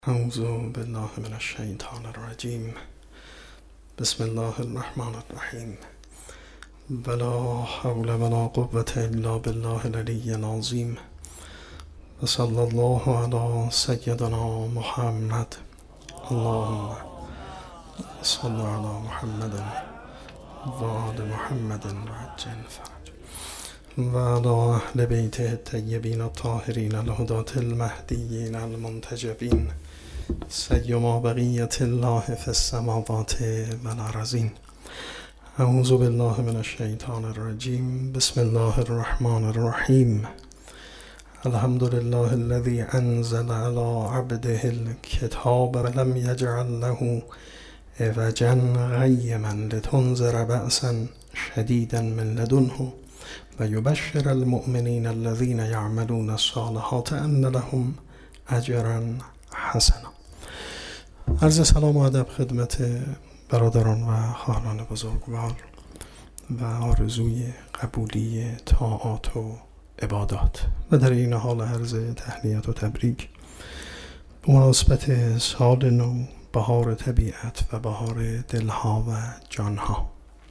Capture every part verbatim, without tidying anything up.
اعوذ بالله من الشیطان الرجیم. بسم الله الرحمن الرحیم. ولا حول ولا قوة الا بالله العلی العظیم. و صلی الله علی سیدنا محمد. اللهم صل علی محمد و آل محمد وعجل فرج و علی اهل بیته الطیبین الطاهرین الهداة المهدیین المنتجبین سیما بقیت الله فی السماوات و الارضین. اعوذ بالله من الشیطان الرجیم. بسم الله الرحمن الرحیم. الحمد لله الذي انزل على عبده الكتاب ولم يجعل له عوجا قیما لتنذر بأسا شدیدا من لدنه و یبشر المؤمنین الذین یعملون الصالحات ان لهم اجرا حسنا. عرض سلام و ادب خدمت برادران و خواهران بزرگوار و آرزوی قبولی طاعات و عبادات و در این حال عرض تهنیت و تبریک به مناسبت سال نو، بهار طبیعت و بهار دلها و جانها،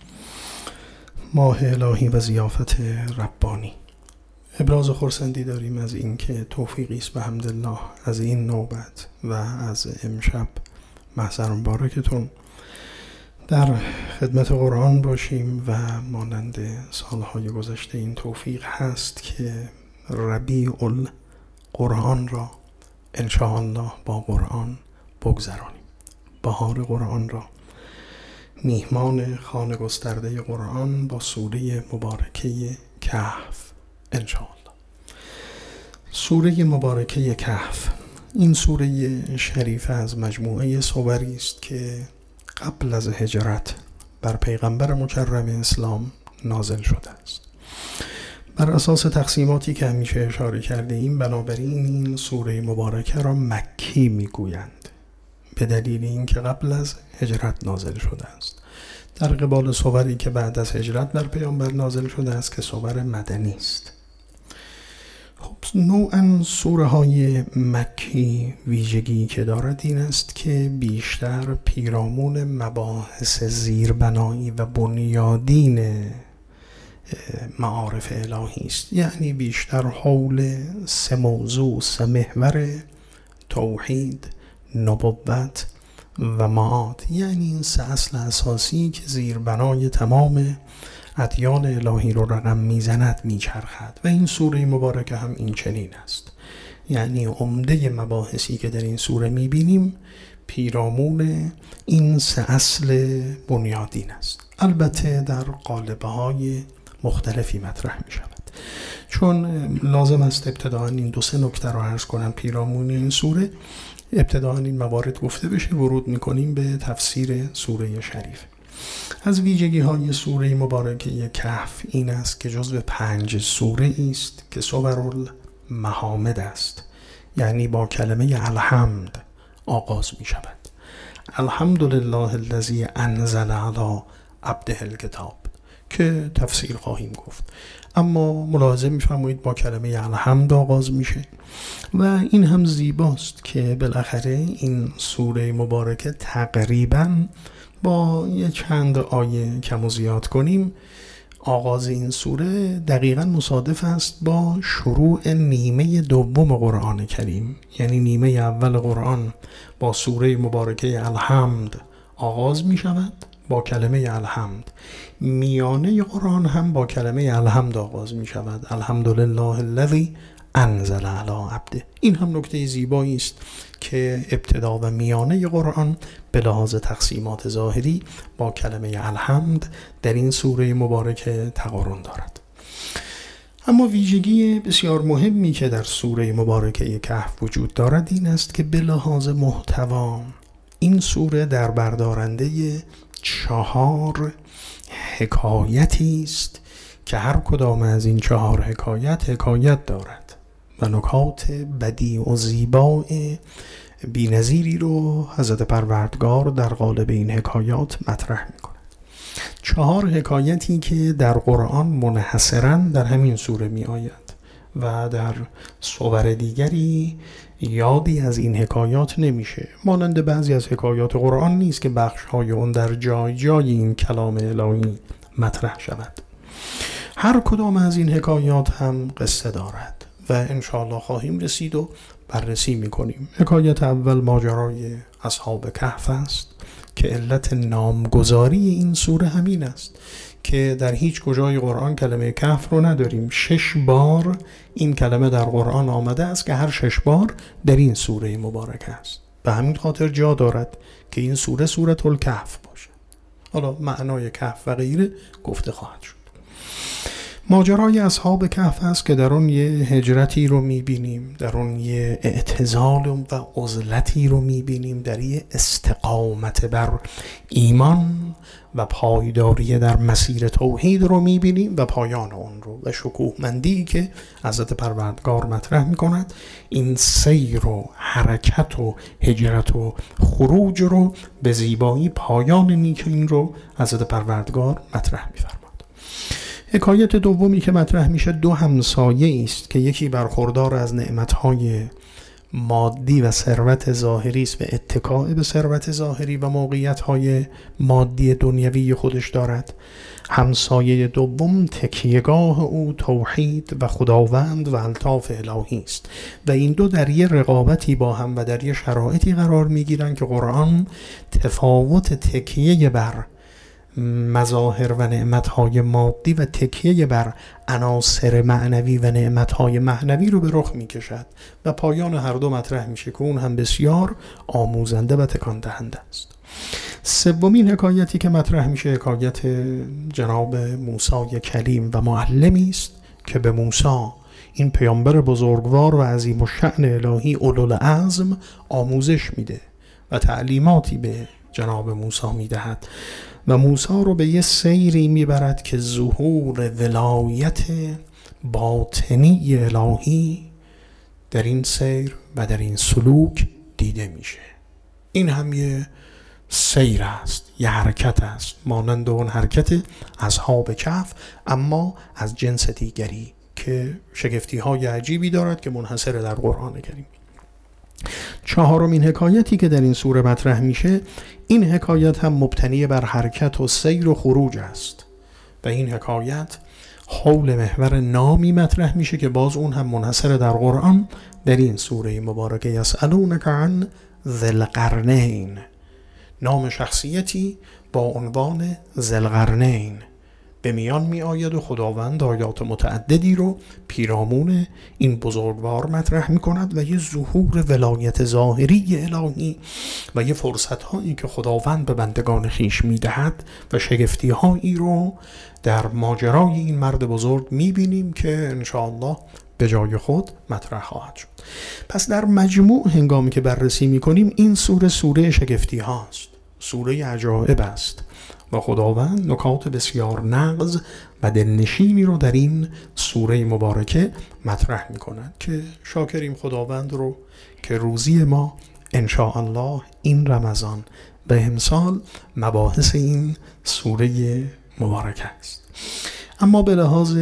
ماه الهی و ضیافت ربانی. ابراز خرسندی داریم از اینکه توفیقی است به حمدالله از این نوبت و از امشب محضر مبارکتون در خدمت قرآن باشیم و مانند سالهای گذشته این توفیق هست که ربیع القرآن را انشاءالله با قرآن بگذرانیم، بهار قرآن را، میهمان خانه گسترده قرآن با سوره مبارکه کهف انشاءالله. سوره مبارکه کهف، این سوره شریف از مجموعه سوری است که قبل از هجرت بر پیغمبر مکرم اسلام نازل شده است. بر اساس تقسیماتی که همیشه اشاره کرده ایم، بنابراین این سوره مبارکه را مکی میگویند به دلیل اینکه قبل از هجرت نازل شده است، در قبال سوری که بعد از هجرت بر پیامبر نازل شده است که سور مدنی است. خب نوعا سوره های مکی ویژگی که دارد این است که بیشتر پیرامون مباحث زیربنایی و بنیادین معارف الهی است، یعنی بیشتر حول سه موضوع، سه محور: توحید، نبوت و معاد، یعنی این سه اصل اساسی که زیربنای تمام ادیان الهی رو رقم میزند میچرخد و این سوره مبارکه هم این چنین است. یعنی عمده مباحثی که در این سوره میبینیم پیرامون این سه اصل بنیادین است، البته در قالب‌های مختلفی مطرح میشود. چون لازم است ابتداء این دو سه نکته رو عرض کنم پیرامون این سوره. ابتداء این موارد گفته بشه، ورود میکنیم به تفسیر سوره شریف. از ویژگی های سوره مبارکه کهف این است که جزو پنج سوره است که سور المحامد است، یعنی با کلمه الحمد آغاز می شود. الحمدلله الذی انزل علی عبده الکتاب که تفسیر خواهیم گفت، اما ملاحظه می‌فرمایید با کلمه الحمد آغاز میشه و این هم زیباست که بالاخره این سوره مبارکه تقریباً با یه چند آیه کم و زیاد کنیم آغاز این سوره دقیقاً مصادف است با شروع نیمه دوم قرآن کریم، یعنی نیمه اول قرآن با سوره مبارکه الحمد آغاز می شود با کلمه الحمد، میانه قرآن هم با کلمه الحمد آغاز می شود، الحمدلله الذی انزل علی عبده. این هم نکته زیبایی است که ابتدا و میانه قرآن به لحاظ تقسیمات ظاهری با کلمه الحمد در این سوره مبارکه تقارن دارد. اما ویژگی بسیار مهمی که در سوره مبارکه کهف وجود دارد این است که به لحاظ محتوا این سوره در بردارنده چهار حکایتی است که هر کدام از این چهار حکایت حکایت دارد و نکات بدیع و زیبا بی‌نظیری رو حضرت پروردگار در قالب این حکایات مطرح می‌کند. چهار حکایتی که در قرآن منحصراً در همین سوره می‌آید و در صور دیگری یادی از این حکایات نمیشه. مانند بعضی از حکایات قرآن نیست که بخش‌های اون در جای جای این کلام الهی مطرح شود. هر کدام از این حکایات هم قصه دارد و انشاءالله خواهیم رسید و بررسی میکنیم. حکایت اول ماجرای اصحاب کهف است که علت نامگذاری این سوره همین است که در هیچ کجای قرآن کلمه کهف رو نداریم. شش بار این کلمه در قرآن آمده است که هر شش بار در این سوره مبارک است. به همین خاطر جا دارد که این سوره سوره الکهف باشه. حالا معنای کهف و غیره گفته خواهد شد. ماجرای اصحاب کهف است که در اون یه هجرتی رو میبینیم، در اون یه اعتزال و عزلتی رو میبینیم، در یه استقامت بر ایمان و پایداری در مسیر توحید رو میبینیم و پایان اون رو و شکوهمندی که حضرت پروردگار مطرح میکند. این سیر و حرکت و هجرت و خروج رو به زیبایی پایان نیک این رو حضرت پروردگار مطرح میفرماید. حکایت دومی که مطرح میشه دو همسایه است که یکی برخوردار از نعمتهای مادی و ثروت ظاهری است و اتکاء به ثروت ظاهری و موقعیت‌های مادی دنیوی خودش دارد. همسایه دوم تکیهگاه او توحید و خداوند و الطاف الهی است و این دو در یه رقابتی با هم و در یه شرایطی قرار میگیرن که قرآن تفاوت تکیه بر مظاهر و نعمتهای مادی و تکیه بر عناصر معنوی و نعمتهای معنوی رو به رخ می کشد و پایان هر دو مطرح میشه که اون هم بسیار آموزنده و تکان دهنده است. سومین حکایتی که مطرح میشه حکایت جناب موسی کلیم و معلمی است که به موسی، این پیامبر بزرگوار و عظیم الشأن الهی اولوالعزم، آموزش میده و تعلیماتی به جناب موسی میدهد و موسی رو به یه سیری میبرد که ظهور ولایت باطنی الهی در این سیر و در این سلوک دیده میشه. این هم یه سیر است، یه حرکت است مانند اون حرکت اصحاب کهف، اما از جنس دیگری که شگفتی های عجیبی دارد که منحصر در قرآن کریم. چهارمین حکایتی که در این سوره مطرح میشه، این حکایت هم مبتنی بر حرکت و سیر و خروج است و این حکایت حول محور نامی مطرح میشه که باز اون هم منحصر در قرآن در این سوره مبارکه. یسألونک عن ذی القرنین، نام شخصیتی با عنوان ذی القرنین به میان می آید و خداوند آیات متعددی رو پیرامون این بزرگوار مطرح می کند و یه ظهور ولایت ظاهری الهی و یه فرصت هایی که خداوند به بندگان خیش می دهد و شگفتی هایی رو در ماجرای این مرد بزرگ می بینیم که انشاءالله به جای خود مطرح خواهد شد. پس در مجموع هنگامی که بررسی می کنیم این سوره سوره شگفتی هاست، سوره عجایب است و خداوند نکات بسیار نغز و دلنشینی رو در این سوره مبارکه مطرح می کند که شاکریم خداوند رو که روزی ما انشاءالله این رمضان به امسال مباحث این سوره مبارکه است. اما به لحاظ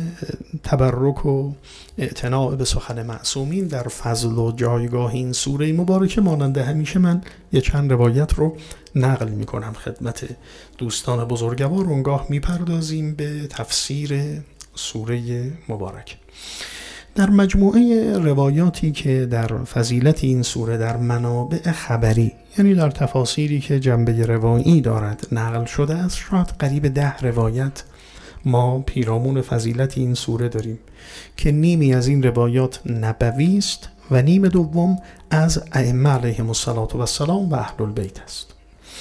تبرک و اعتناع به سخن معصومین در فضل و جایگاه این سوره مبارکه، مانند همیشه من یه چند روایت رو نقل می کنم خدمت دوستان بزرگوار. اونگاه می پردازیم به تفسیر سوره مبارکه. در مجموعه روایاتی که در فضیلت این سوره در منابع خبری، یعنی در تفاسیری که جنبه روایی دارد، نقل شده است، شاید قریب ده روایت ما پیرامون فضیلت این سوره داریم که نیمی از این روایات نبوی است و نیم دوم از ائمه علیهم السلام و اهل البیت است.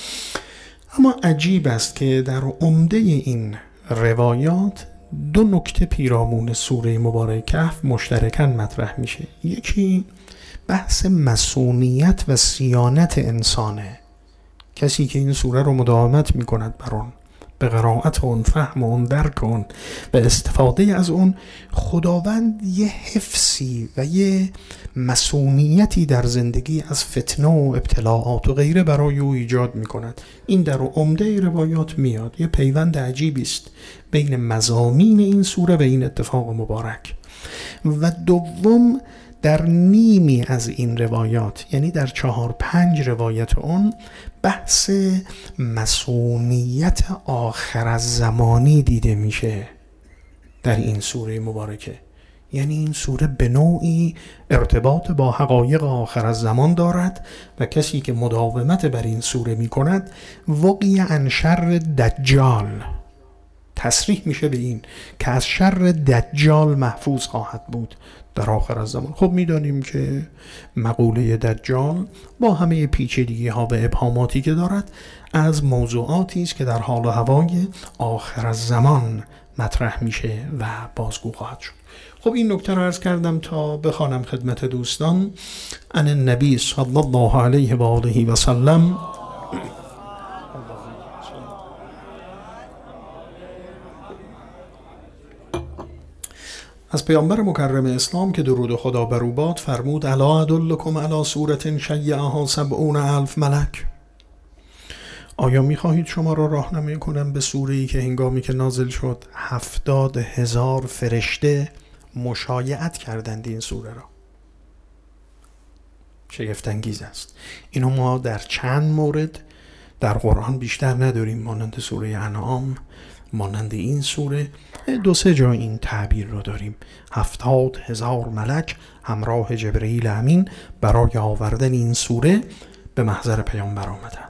اما عجیب است که در عمده این روایات دو نکته پیرامون سوره مبارکه کهف مشترکاً مطرح میشه. یکی بحث مسئولیت و صیانت انسانه. کسی که این سوره رو مداومت میکند بر اون، به قرائت اون، فهم اون، درک اون و استفاده از اون، خداوند یه حفظی و یه مسئولیتی در زندگی از فتنه و ابتلاعات و غیره برای او ایجاد می کند. این در عمده روایات میاد. یه پیوند عجیبی است بین مضامین این سوره و این اتفاق مبارک. و دوم در نیمی از این روایات، یعنی در چهار پنج روایت اون، بحث مسئولیت آخر از زمانی دیده میشه در این سوره مبارکه. یعنی این سوره به نوعی ارتباط با حقایق آخر از زمان دارد و کسی که مداومت بر این سوره می کند وقی عن شر دجال، تصریح میشه به این که از شر دجال محفوظ خواهد بود در آخر از زمان. خب میدانیم که مقوله دجال با همه پیچیدگی ها و ابهاماتی که دارد از موضوعاتی است که در حال و هوای آخر از زمان مطرح میشه و بازگو خواهد شد. خب این نکته رو عرض کردم تا بخوانم خدمت دوستان ان النبی صلی الله علیه و آله و سلم از پیامبر مکرم اسلام که درود خدا بر او باد فرمود الا ادلکم علی سورة شیعها سبعون الف ملک. آیا میخواهید شما را راهنمایی کنم به سوره‌ای که هنگامی که نازل شد هفتاد هزار فرشته مشایعت کردند این سوره را؟ شگفت انگیز است. اینو ما در چند مورد در قرآن بیشتر نداریم، مانند سوره انعام، مانند این سوره دو سه جا این تعبیر رو داریم. هفتاد هزار ملک همراه جبرئیل امین برای آوردن این سوره به محضر پیامبر آمدند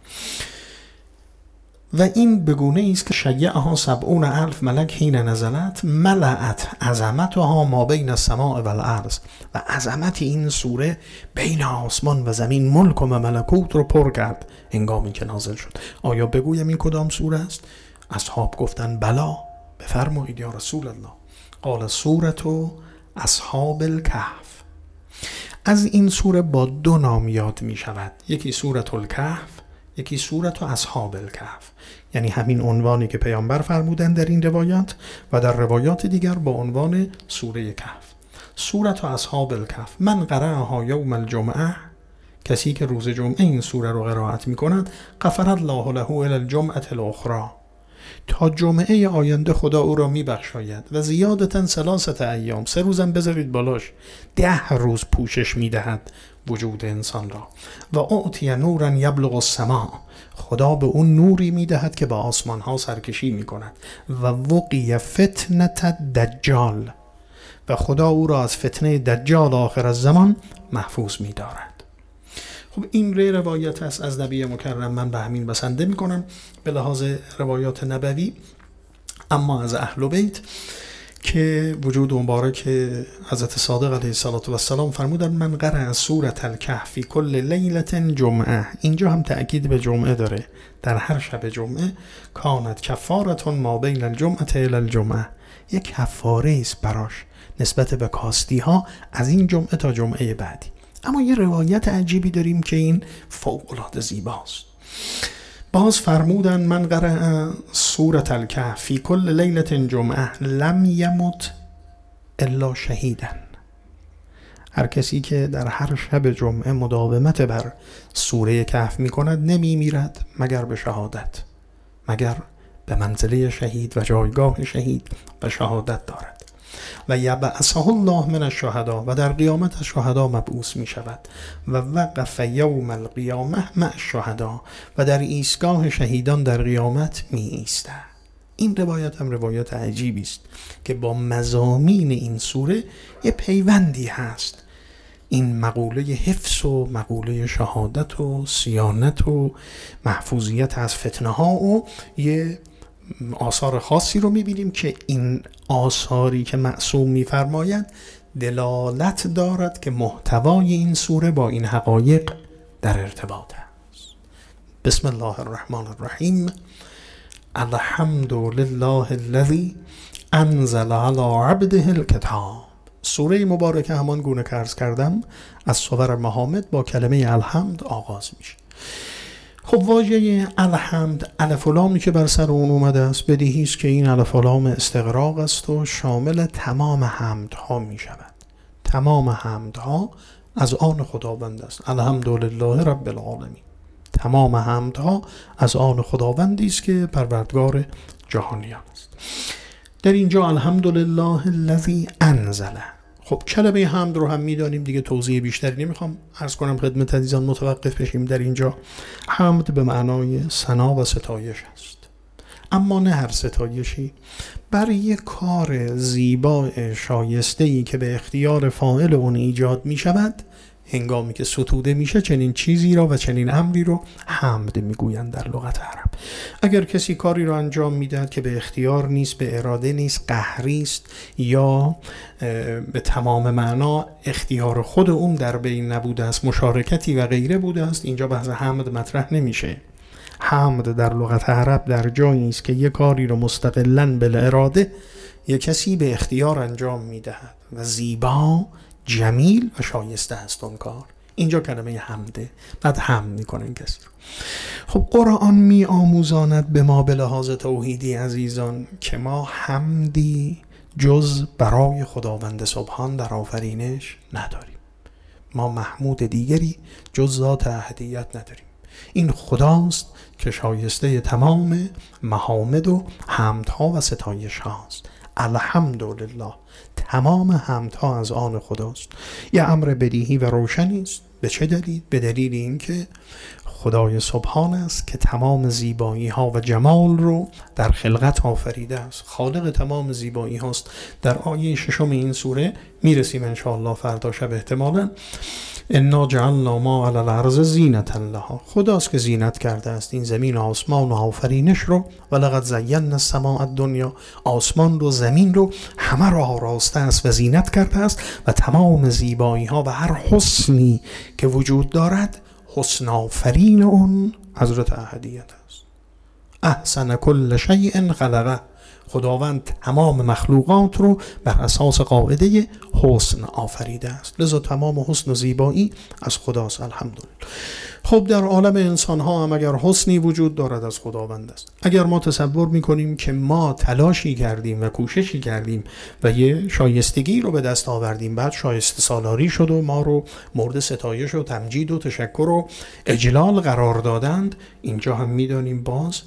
و این بگونه است که شیعها سبعون الف ملک حین نزلت ملأت عظمتها ما بین السماء و الارض. و عظمت این سوره بین آسمان و زمین ملک و ملکوت رو پر کرد هنگامی که نازل شد. آیا بگویم این کدام سوره است؟ اصحاب گفتن بلا، بفرمایید یا رسول الله. قال سورة اصحاب الکهف. از این سوره با دو نام یاد می شود، یکی سورة الکهف، یکی سورة اصحاب الکهف. یعنی همین عنوانی که پیامبر فرمودند در این روایات و در روایات دیگر با عنوان سوره کهف. سورة اصحاب الکهف من قرأها یوم الجمعه، کسی که روز جمعه این سوره رو قرائت می کند غفر الله له الی الجمعه الاخرى، تا جمعه آینده خدا او را می بخشاید و زیادتاً ثلاثه ایام، سه روزم بذارید بالاش، ده روز پوشش می دهد وجود انسان را. و اعطی نورا یبلغ السماء، خدا به اون نوری می دهد که به آسمان ها سرکشی می کند. و وقی فتنة دجال، و خدا او را از فتنه دجال آخر از زمان محفوظ می دارد. خب این ری روایت است از نبی مکرم، من به همین بسنده می کنم به لحاظ روایات نبوی. اما از اهل بیت که وجود مبارک حضرت صادق علیه السلام فرمودن من قرأ سورة الکهف کل لیلة جمعه، اینجا هم تأکید به جمعه داره، در هر شب جمعه، کانت کفارة ما بین الجمعه الی الجمعه، یک کفاره است براش نسبت به کاستی ها از این جمعه تا جمعه بعدی. اما یه روایت عجیبی داریم که این فوق العاده زیباست. باز فرمودن من قرأ سورة الکهف فی کل لیلة جمعه لم یمت الا شهیدا. هر کسی که در هر شب جمعه مداومت بر سوره کهف می کند نمی میرد مگر به شهادت، مگر به منزله شهید و جایگاه شهید و شهادت دارد. و یبعثه الله من الشهدا، و در قیامت از شهدا مبعوث می شود. و وقف یوم القیامه مع الشهدا، و در ایستگاه شهیدان در قیامت می ایسته. این روایت هم روایت عجیبی است که با مضامین این سوره یه پیوندی هست. این مقوله حفظ و مقوله شهادت و صیانت و محفوظیت از فتنه ها و یه آثار خاصی رو میبینیم که این آثاری که معصوم میفرماید دلالت دارد که محتوای این سوره با این حقایق در ارتباط است. بسم الله الرحمن الرحیم. الحمد لله الذی انزل علی عبده الکتاب. سوره مبارکه همان گونه که عرض کردم از صور محامد با کلمه الحمد آغاز میشه. خب واژه الحمد، الف و لامی که بر سر اون اومده است، بدیهی است که این الف و لام استغراق است و شامل تمام حمدها می شود. تمام حمدها از آن خداوند است. الحمدلله رب العالمین. تمام حمدها از آن خداوندی است که پروردگار جهانیان است. در اینجا الحمدلله الذی انزل. خب کلمه حمد رو هم میدانیم دیگه، توضیح بیشتری نمیخوام عرض کنم خدمت عزیزان، متوقف بشیم در اینجا. حمد به معنای ثنا و ستایش است، اما نه هر ستایشی. برای یک کار زیبا شایسته‌ای که به اختیار فاعل اون ایجاد می شود، هنگامی که ستوده میشه، چنین چیزی را و چنین امری رو حمد میگویند در لغت عرب. اگر کسی کاری رو انجام میدهد که به اختیار نیست، به اراده نیست، قهری است، یا به تمام معنا اختیار خود اون در بین نبوده است، مشارکتی و غیره بوده است، اینجا بحث حمد مطرح نمیشه. حمد در لغت عرب در جایی است که یک کاری رو مستقلاً بالاراده یک کسی به اختیار انجام میدهد و زیبا، جمیل و شایسته است اون کار. اینجا کلمه حمده، بعد حمد میکنه این کسی رو. خب قرآن می آموزاند به ما به لحاظ توحیدی عزیزان که ما حمدی جز برای خداوند سبحان در آفرینش نداریم. ما محمود دیگری جز ذات احدیت نداریم. این خداست که شایسته تمام محامد و حمدها و ستایش هاست. الحمدلله، تمام حمدها از آن خداست. یه امر بدیهی و روشنی است. به چه دلیل؟ به دلیل اینکه خدای سبحان است که تمام زیبایی ها و جمال رو در خلقت آفریده است. خالق تمام زیبایی هاست. در آیه ششم این سوره میرسیم انشاءالله فردا شب احتمالاً. انا جعلنا ما علی الارض زینة لها. خداست که زینت کرده است این زمین و آسمان و آفرینش رو. ولقد زینا السماء الدنیا، آسمان رو، زمین رو، همه رو آراسته است و زینت کرده است و تمام زیبایی ها و هر حسنی که وجود دارد حسن آفرین اون حضرت احدیت است. احسن کل شیء خلقه. خداوند تمام مخلوقات رو بر اساس قاعده حسن آفریده است، لذا تمام حسن و زیبایی از خداست. الحمدلله. خب در عالم انسان ها هم اگر حسنی وجود دارد از خداوند است. اگر ما تصور میکنیم که ما تلاشی کردیم و کوششی کردیم و یه شایستگی رو به دست آوردیم، بعد شایسته سالاری شد و ما رو مورد ستایش و تمجید و تشکر و اجلال قرار دادند، اینجا هم میدانیم باز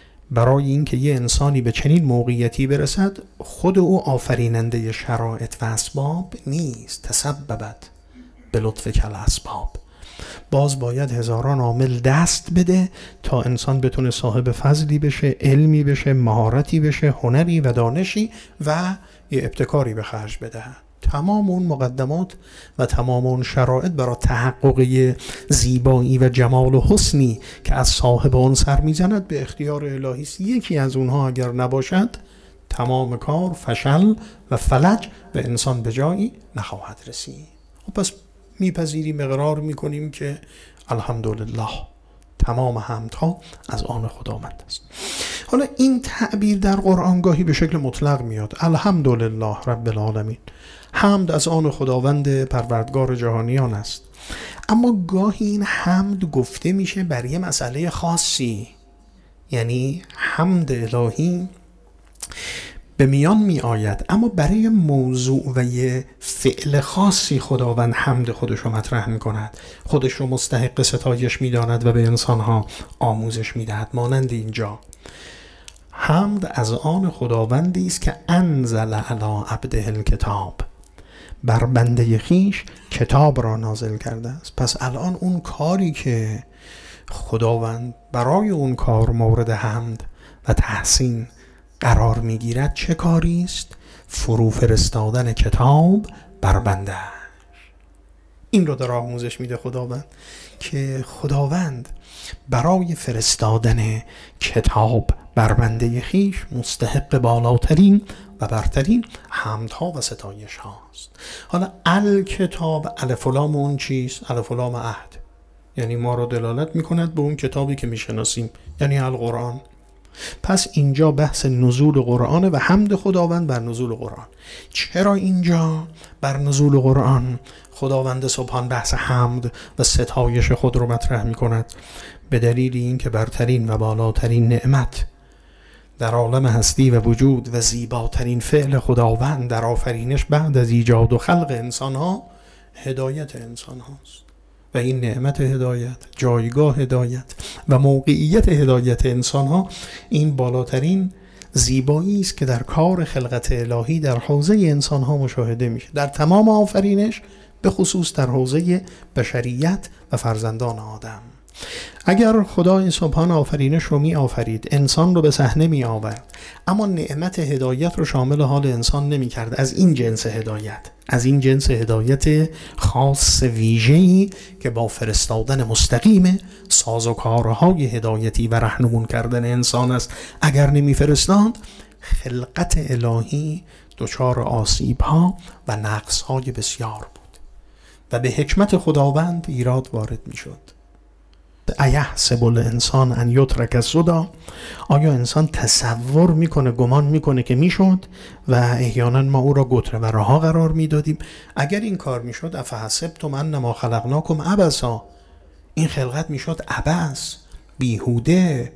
برای اینکه یه انسانی به چنین موقعیتی برسد، خود او آفریننده شرایط و اسباب نیست. تسببت به لطف کل اسباب. باز باید هزاران عامل دست بده تا انسان بتونه صاحب فضلی بشه، علمی بشه، مهارتی بشه، هنری و دانشی و یه ابتکاری به خرج بده. تمام اون مقدمات و تمام اون شرایط برای تحقق زیبایی و جمال و حسنی که از صاحب اون سر میزند به اختیار الهی است. یکی از اونها اگر نباشد تمام کار فشل و فلج و انسان به جایی نخواهد رسید. خب پس میپذیریم، اقرار میکنیم که الحمدلله تمام حمدها از آن خداوند است. حالا این تعبیر در قرآن گاهی به شکل مطلق میاد، الحمدلله رب العالمین، حمد از آن خداوند پروردگار جهانیان است. اما گاهی این حمد گفته میشه بر یه مسئله خاصی، یعنی حمد الهی به میان می آید اما برای موضوع و یه فعل خاصی خداوند حمد خودش رو مطرح می کند، خودش رو مستحق ستایش می داند و به انسانها آموزش می دهد. مانند اینجا حمد از آن خداوندی است که انزل علی عبده الکتاب، بر بنده خیش کتاب را نازل کرده است. پس الان اون کاری که خداوند برای اون کار مورد حمد و تحسین قرار میگیرد چه کاری است؟ فرو فرستادن کتاب بر بنده. این رو در آموزش میده خداوند که خداوند برای فرستادن کتاب بر بنده خیش مستحق بالاترین و برترین حمدها و ستایش هاست. حالا الکتاب، الف و لام اون چیست؟ الف و لام عهد، یعنی ما رو دلالت میکند به اون کتابی که میشناسیم، یعنی القرآن. پس اینجا بحث نزول قرآن و حمد خداوند بر نزول قرآن. چرا اینجا بر نزول قرآن خداوند سبحان بحث حمد و ستایش خود رو مطرح می کند؟ به دلیل این که برترین و بالاترین نعمت در عالم هستی و وجود و زیباترین فعل خداوند در آفرینش بعد از ایجاد و خلق انسان ها هدایت انسان هاست. و این نعمت هدایت، جایگاه هدایت و موقعیت هدایت انسان ها، این بالاترین زیبایی است که در کار خلقت الهی در حوزه انسان ها مشاهده میشه، در تمام آفرینش، به خصوص در حوزه بشریت و فرزندان آدم. اگر خدای سبحان آفرینش رو می آفرید، انسان رو به صحنه می آورد، اما نعمت هدایت رو شامل حال انسان نمی کرد، از این جنس هدایت، از این جنس هدایت خاص ویژه‌ای که با فرستادن مستقیم سازوکارهای هدایتی و رهنمون کردن انسان است، اگر نمی فرستاد خلقت الهی دچار آسیب‌ها و نقص‌های بسیار بود و به حکمت خداوند ایراد وارد می‌شد. ایحسب الانسان ان یترک سدی، آیا انسان تصور میکنه، گمان میکنه که میشد و احیانا ما او را گتره و رها قرار میدادیم؟ اگر این کار میشد افحسبتم انما خلقناکم عبثا، این خلقت میشد عبث، بیهوده،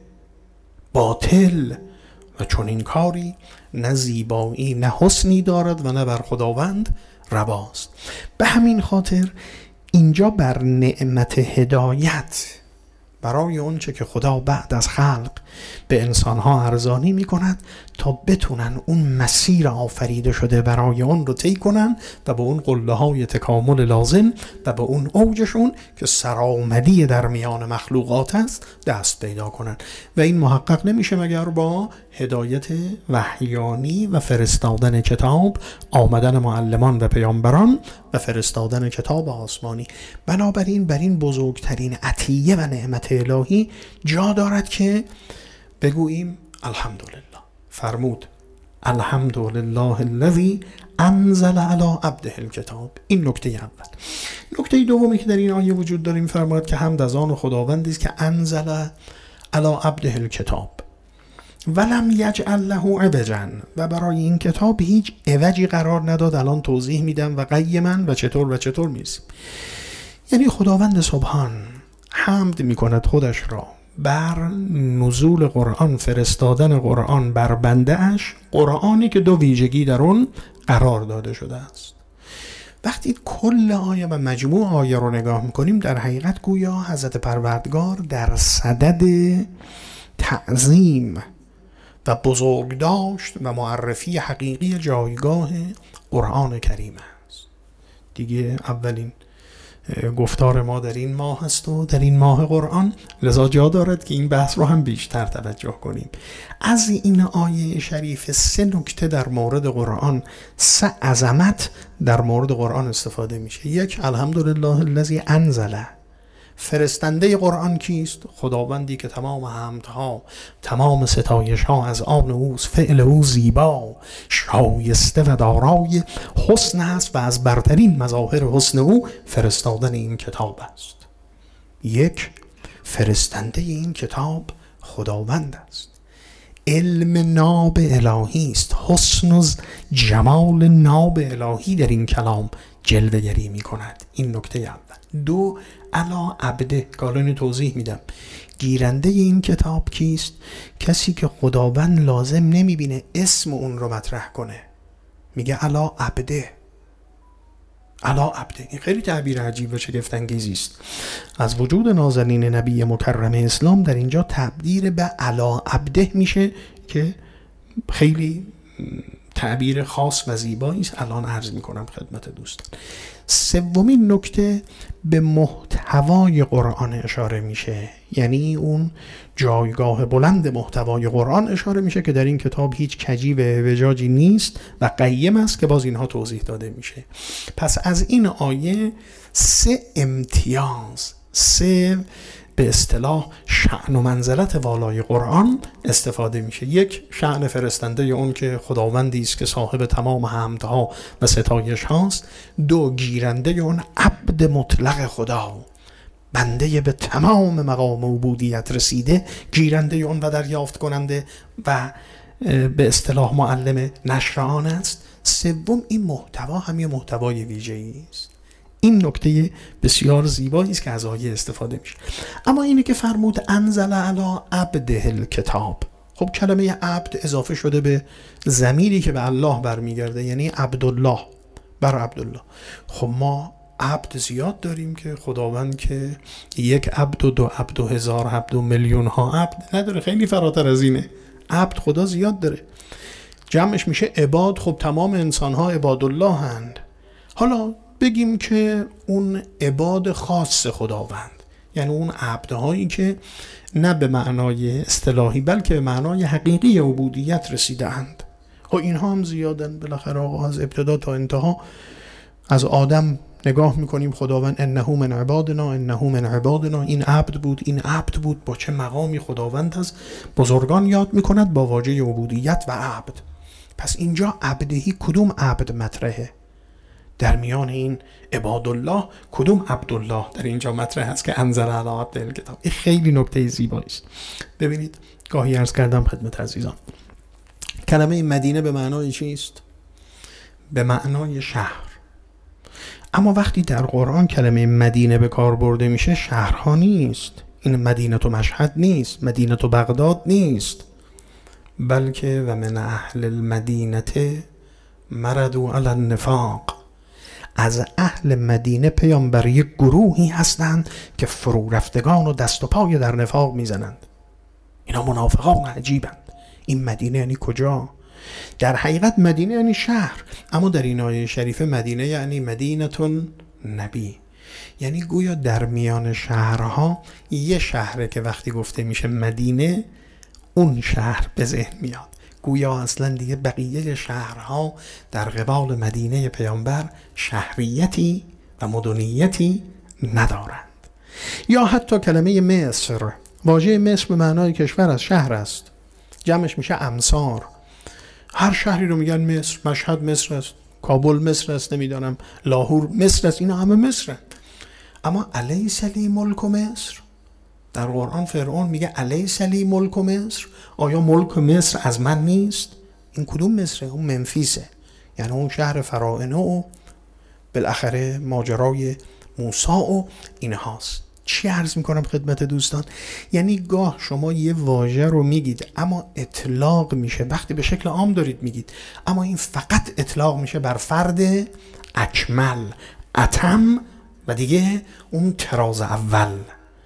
باطل، و چون این کاری نه زیبایی نه حسنی دارد و نه بر خداوند رواست. به همین خاطر اینجا بر نعمت هدایت برای اونچه که خدا بعد از خلق به انسانها ارزانی می کند تا بتونن اون مسیر آفریده شده برای اون رو طی کنن و به اون قله های تکامل لازم و به اون اوجشون که سرآمدی در میان مخلوقات است دست پیدا کنن. و این محقق نمیشه مگر با هدایت وحیانی و فرستادن کتاب، آمدن معلمان و پیامبران و فرستادن کتاب آسمانی. بنابراین بر این بزرگترین عطیه و نعمت الهی جا دارد که بگوییم الحمدلله. فرمود الحمدلله الذی انزل علی عبده الکتاب. این نکته اول. نکته دومی که در این آیه وجود داریم فرمود که حمد از آن خداوندی است که انزل علی عبده الکتاب ولم یجعل له عوجا، و برای این کتاب هیچ عوجی قرار نداد. الان توضیح میدم و قیما و چطور و چطور میرسیم. یعنی خداوند سبحان حمد میکند خودش را بر نزول قرآن، فرستادن قرآن بر بنده اش، قرآنی که دو ویژگی در اون قرار داده شده است. وقتی کل آیه و مجموع آیه رو نگاه میکنیم، در حقیقت گویا حضرت پروردگار در صدد تعظیم و بزرگداشت و معرفی حقیقی جایگاه قرآن کریم است. دیگه اولین گفتار ما در این ماه هست و در این ماه قرآن، لذا جا دارد که این بحث رو هم بیشتر توجه کنیم. از این آیه شریف سه نکته در مورد قرآن، سه عظمت در مورد قرآن استفاده میشه. یک، الحمدلله الذی انزل، فرستنده قرآن کیست؟ خداوندی که تمام حمدها، تمام ستایشها از آن اوست، فعل او زیبا، شایسته و دارای حسن است و از برترین مظاهر حسن او فرستادن این کتاب است. یک، فرستنده این کتاب خداوند است. علم ناب الهی است، حسن و جمال ناب الهی در این کلام جلوه گری می کند. این نکته اول. دو، علا عبده، کالانی توضیح میدم. گیرنده این کتاب کیست؟ کسی که خداوند لازم نمی بینه اسم اون رو مطرح کنه، میگه علا عبده، علا عبده. این خیلی تعبیر عجیب و شگفت انگیزی است. از وجود نازنین نبی مکرم اسلام در اینجا تبدیل به علا عبده میشه که خیلی تعبیر خاص و زیبایی است. الان عرض میکنم خدمت دوستان. سومین نکته به محتوای قرآن اشاره میشه، یعنی اون جایگاه بلند محتوای قرآن اشاره میشه که در این کتاب هیچ کجی و اعوجاجی نیست و قیم است که باز اینها توضیح داده میشه. پس از این آیه سه امتیاز، سه به اصطلاح شأن و منزلت والای قرآن استفاده میشه. یک، شأن فرستنده اون که خداوندی است که صاحب تمام حمدها و ستایش هاست. دو، گیرنده اون عبد مطلق خدا، بنده به تمام مقام عبودیت رسیده، گیرنده اون و دریافت کننده و به اصطلاح معلم نشر آن است. سوم، این محتوا هم یه محتوای ویژه‌ای است. این نکته بسیار زیبایی است که از آیه استفاده میشه. اما اینه که فرمود انزل علی عبده الکتاب. خب کلمه عبد اضافه شده به ضمیری که به الله برمیگرده، یعنی عبدالله، بر عبدالله. خب ما عبد زیاد داریم که خداوند که یک عبد و دو عبد و هزار عبد و میلیون ها عبد نداره، خیلی فراتر از اینه. عبد خدا زیاد داره، جمعش میشه عباد. خب تمام انسان ها عباد الله هند. حالا بگیم که اون عباد خاص خداوند، یعنی اون عبدهایی که نه به معنای اصطلاحی بلکه به معنای حقیقی عبودیت رسیده اند. خب اینها هم زیادن. بالاخره آقا از ابتدا تا انتها از آدم نگاه میکنیم خداوند انه من عبادنا انه من عبادنا، این عبد بود این عبد بود. با چه مقامی خداوند از بزرگان یاد میکند؟ با واژه عبودیت و عبد. پس اینجا عبدهی کدوم عبد مطرحه؟ در میان این عباد الله کدوم عبدالله در اینجا مطرح هست که انزل علی عبده الکتاب؟ این خیلی نکته زیبایی است. ببینید گاهی عرض کردم خدمت عزیزان، کلمه مدینه به معنای چیست؟ به معنای شهر. اما وقتی در قرآن کلمه مدینه به کار برده میشه، شهرها نیست. این مدینه تو مشهد نیست، مدینه تو بغداد نیست، بلکه و من اهل المدینه مردوا علی النفاق. از اهل مدینه پیامبر یک گروهی هستند که فرو رفتگان و دست و پای در نفاق میزنند. اینا منافقان عجیبند. این مدینه یعنی کجا؟ در حقیقت مدینه یعنی شهر، اما در این آیه شریفه مدینه یعنی مدینتون نبی، یعنی گویا در میان شهرها یه شهره که وقتی گفته میشه مدینه اون شهر به ذهن میاد. گویا اصلا دیگه بقیه شهرها در قبال مدینه پیامبر شهریتی و مدنیتی ندارند. یا حتی کلمه مصر، واژه مصر به معنای کشور از شهر است، جمعش میشه امصار. هر شهری رو میگن مصر، مشهد مصر است، کابل مصر است، نمیدانم لاهور مصر است، اینا همه مصرن. اما الیس لی ملک مصر، در قرآن فرعون میگه الیس لی ملک مصر، آیا ملک مصر از من نیست؟ این کدوم مصره؟ اون منفیسه، یعنی اون شهر فراعنه و بالاخره ماجرای موسی و اینهاست. چی عرض میکنم خدمت دوستان؟ یعنی گاه شما یه واژه رو میگید اما اطلاق میشه، وقتی به شکل عام دارید میگید، اما این فقط اطلاق میشه بر فرد اکمل اتم و دیگه اون طراز اول.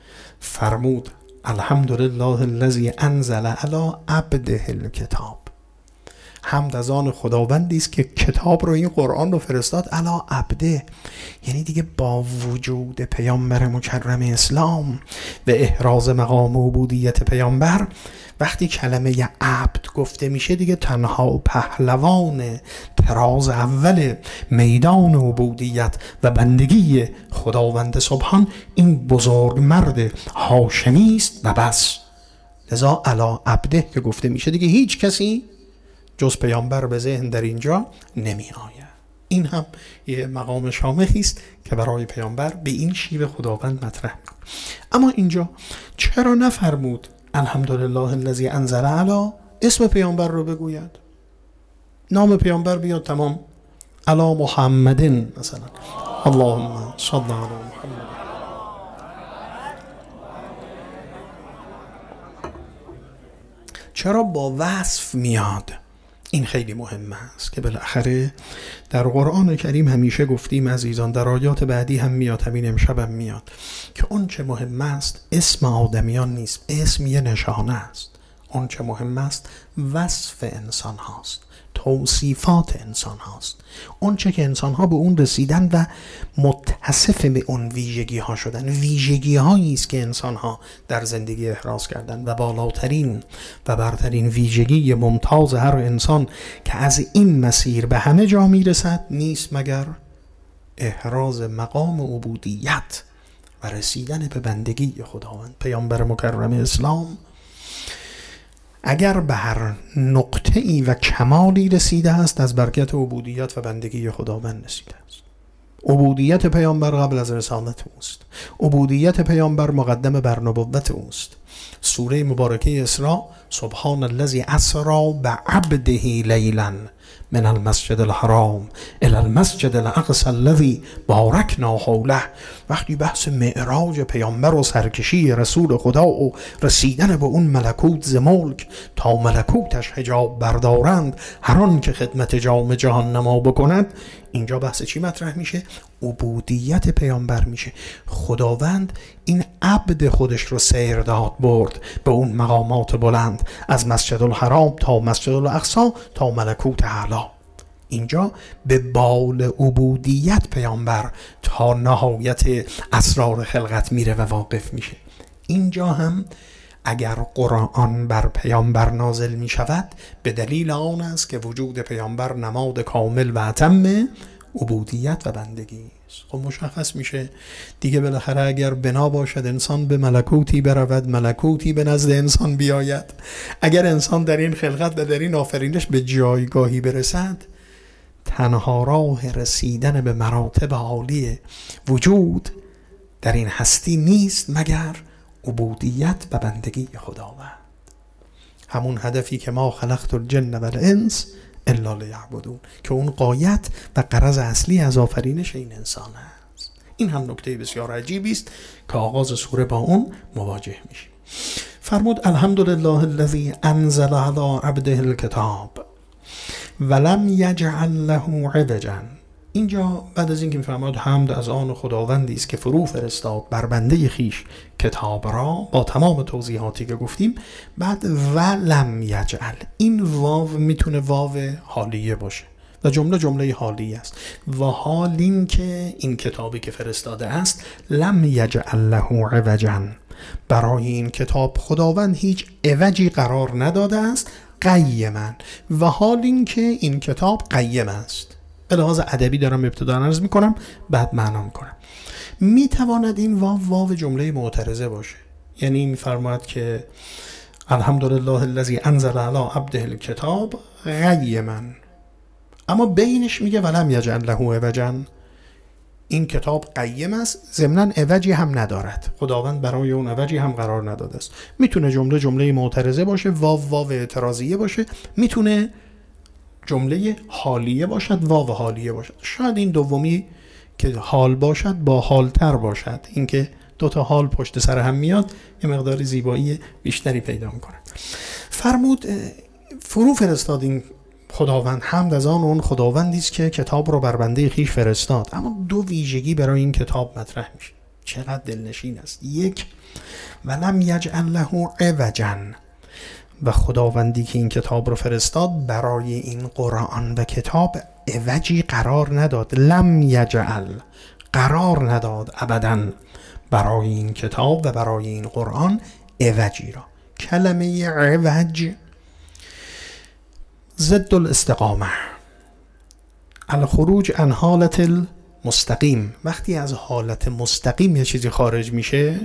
فرمود الحمدلله الذی انزل علی عبده الکتاب، حمد از آن خداوندی است که کتاب رو، این قرآن رو فرستاد علی عبده، یعنی دیگه با وجود پیامبر مکرم اسلام و احراز مقام عبودیت پیامبر، وقتی کلمه عبد گفته میشه دیگه تنها پهلوان طراز اول میدان عبودیت و بندگی خداوند سبحان این بزرگ مرد هاشمی است و بس. لذا علی عبده که گفته میشه دیگه هیچ کسی جز پیامبر به ذهن در اینجا نمی آید. این هم یه مقام شامخی است که برای پیامبر به این شیوه خداوند مطرح می‌کند. اما اینجا چرا نفرمود الحمدلله الذی انزل علی اسم پیامبر رو بگوید، نام پیامبر بیاد تمام، علی محمدin مثلا، اللهم صل علی محمد. چرا با وصف میاد؟ این خیلی مهم است که بالاخره در قرآن کریم همیشه گفتیم عزیزان، در آیات بعدی هم میاد، همین امشب هم میاد، که اون چه مهم است اسم آدمیان نیست، اسم یه نشانه است. اون چه مهم است وصف انسان هاست، توصیفات انسان هاست، اون چه که انسان ها به اون رسیدن و متصف به اون ویژگی ها شدن. ویژگی هایی است که انسان ها در زندگی احراز کردن و بالاترین و برترین ویژگی ممتاز هر انسان که از این مسیر به همه جا میرسد نیست مگر احراز مقام عبودیت و رسیدن به بندگی خداوند. پیامبر مکرم اسلام اگر به هر نقطه‌ای و کمالی رسیده است از برکت عبودیت و بندگی خداوند رسیده است. عبودیت پیامبر قبل از رسالت اوست، عبودیت پیامبر مقدم بر نبوت اوست. سوره مبارکه اسراء سبحان الذی اسری بعبده لیلا من المسجد الحرام الی المسجد الاقصی الذی بارکنا حوله. وقتی بحث معراج پیامبر و سرکشی رسول خدا و رسیدن به اون ملکوت ز ملک تا ملکوتش حجاب بردارند هر آن که خدمت جام جهان نما بکند، اینجا بحث چی مطرح میشه؟ عبودیت پیامبر میشه. خداوند این عبد خودش رو سیر داد برد به اون مقامات بلند، از مسجد الحرام تا مسجد الاقصی تا ملکوت اعلی. اینجا به بال عبودیت پیامبر تا نهایت اسرار خلقت میره و واقف میشه. اینجا هم اگر قرآن بر پیامبر نازل می شود به دلیل آن است که وجود پیامبر نماد کامل و اتم عبودیت و بندگی است. خب مشخص میشه دیگه بالاخره اگر بنا باشد انسان به ملکوتی برود، ملکوتی به نزد انسان بیاید. اگر انسان در این خلقت و در این آفرینش به جایگاهی برسد، تنها راه رسیدن به مراتب عالی وجود در این هستی نیست مگر عبودیت و بندگی خداوند. همون هدفی که ما خلقت الجن و الانس الا لیعبدون، که اون غایت و غرض اصلی از آفرینش این انسان است. این هم نکته بسیار عجیبی است که آغاز سوره با اون مواجه میشه. فرمود الحمدلله الذی انزل علی عبده الکتاب ولم یجعل له عوجا. اینجا بعد از اینکه میفرماد حمد از آن خداوندی است که فرو فرستاد بر بنده خیش کتاب را، با تمام توضیحاتی که گفتیم، بعد ولم یجعل، این واو میتونه واو حالیه باشه و جمله جمله حالیه است. و حال این که این کتابی که فرستاده است لم یجعل له عوجا، برای این کتاب خداوند هیچ عوجی قرار نداده است، قیما، و حال این که این کتاب قیم است. به لحاظ ادبی دارم ابتدا عرض میکنم بعد معنا میکنم. میتواند این واو واو جمله معترضه باشه، یعنی میفرماید که الحمدلله الذی انزل علی عبده الکتاب قیما، اما بینش میگه ولم یجعل له عوجا، این کتاب قیم است، ضمناً عوجی هم ندارد، خداوند برای اون عوجی هم قرار نداده است. میتونه جمله جمله معترضه باشه، واو واو اعتراضیه باشه، میتونه جمله حالیه باشد، واو حالیه باشد. شاید این دومی که حال باشد با حالتر باشد، اینکه دو تا حال پشت سر هم میاد یه مقدار زیبایی بیشتری پیدا میکنه. فرمود فرو فرستاد این خداوند، حمد از آن اون خداوندی است که کتاب رو بر بنده خویش فرستاد. اما دو ویژگی برای این کتاب مطرح میشه، چقدر دلنشین است. یک، ولم یجعل له عوجا، و خداوندی که این کتاب رو فرستاد برای این قرآن و کتاب عوجی قرار نداد. لم یجعل، قرار نداد ابداً برای این کتاب و برای این قرآن عوجی را. کلمه عوج ضد الاستقامه، الخروج عن حالت المستقیم. وقتی از حالت مستقیم یه چیزی خارج میشه،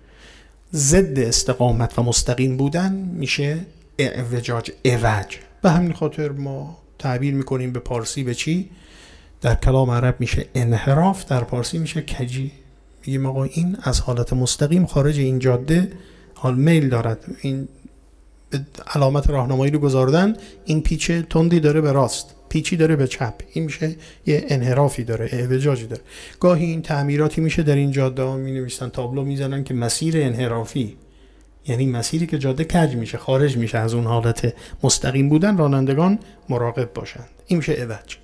ضد استقامت و مستقیم بودن میشه اعوجاج، عوج. به همین خاطر ما تعبیر میکنیم به پارسی به چی؟ در کلام عرب میشه انحراف، در پارسی میشه کجی. میگیم آقا این از حالت مستقیم خارج این جاده، حال میل دارد، این علامت راهنمایی رو گذاردن، این پیچ تندی داره به راست، پیچی داره به چپ، این میشه یه انحرافی داره، اعوجاجی داره. گاهی این تعمیراتی میشه در این جاده ها می نویسن، تابلو میزنن که مسیر انحرافی، یعنی مسیری که جاده کج میشه، خارج میشه از اون حالت مستقیم بودن، رانندگان مراقب باشند. این میشه عوج.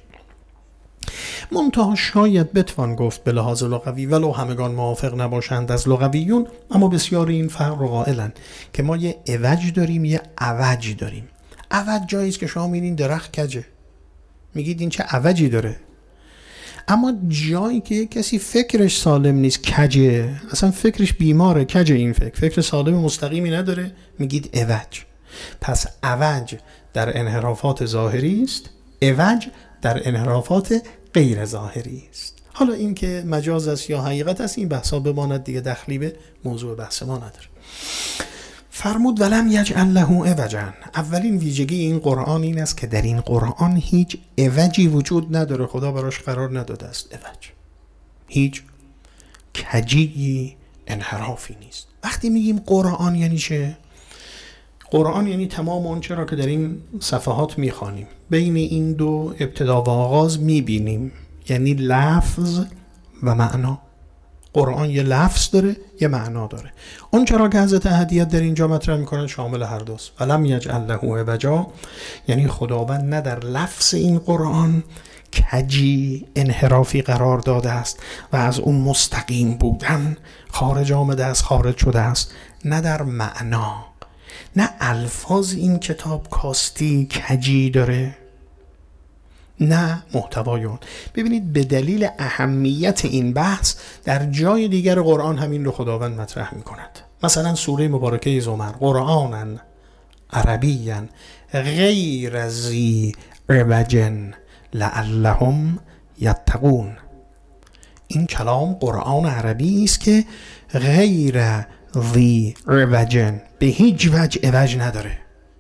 منتها شاید بتوان گفت به لحاظ لغوی، ولو همگان موافق نباشند از لغویون، اما بسیار این فرق رو قائلن که ما یه عوج داریم، یه عوج داریم. عوج جایی است که شما میبینید درخت کجه، میگید این چه عوجی داره. اما جایی که کسی فکرش سالم نیست، کجه، اصلا فکرش بیماره، کجه، این فکر فکر سالم مستقیمی نداره، میگید عوج. پس عوج در انحرافات ظاهری است، عوج در انحرافات غیر ظاهری است. حالا این که مجاز است یا حقیقت است این بحثا بماند دیگه، دخلی به موضوع بحث ما نداره. فرمود ولم یجعل له عوجا. اولین ویژگی این قرآن این است که در این قرآن هیچ عوجی وجود نداره، خدا براش قرار نداده است عوج، هیچ کجی انحرافی نیست. وقتی میگیم قرآن یعنی چه؟ قرآن یعنی تمام آنچه را که در این صفحات میخوانیم، بین این دو ابتدا و آغاز میبینیم، یعنی لفظ و معنا. قرآن یه لفظ داره یه معنا داره. اون چرا که حضرت احدیت در اینجا مطرح میکنن شامل هر دوست. ولم یجعل له عوجا، یعنی خداوند نه در لفظ این قرآن کجی انحرافی قرار داده است و از اون مستقیم بودن خارج آمده است، خارج شده است. نه در معنا، نه الفاظ این کتاب کاستی کجی داره، نه محتوای اون. ببینید به دلیل اهمیت این بحث در جای دیگر قرآن همین رو خداوند مطرح می کند. مثلا سوره مبارکه زمر، قرآنن عربیًا غیر ذی عوج لعلهم یتقون. این کلام قرآن عربی است که غیر ذی عوج، به هیچ وجه عوج نداره،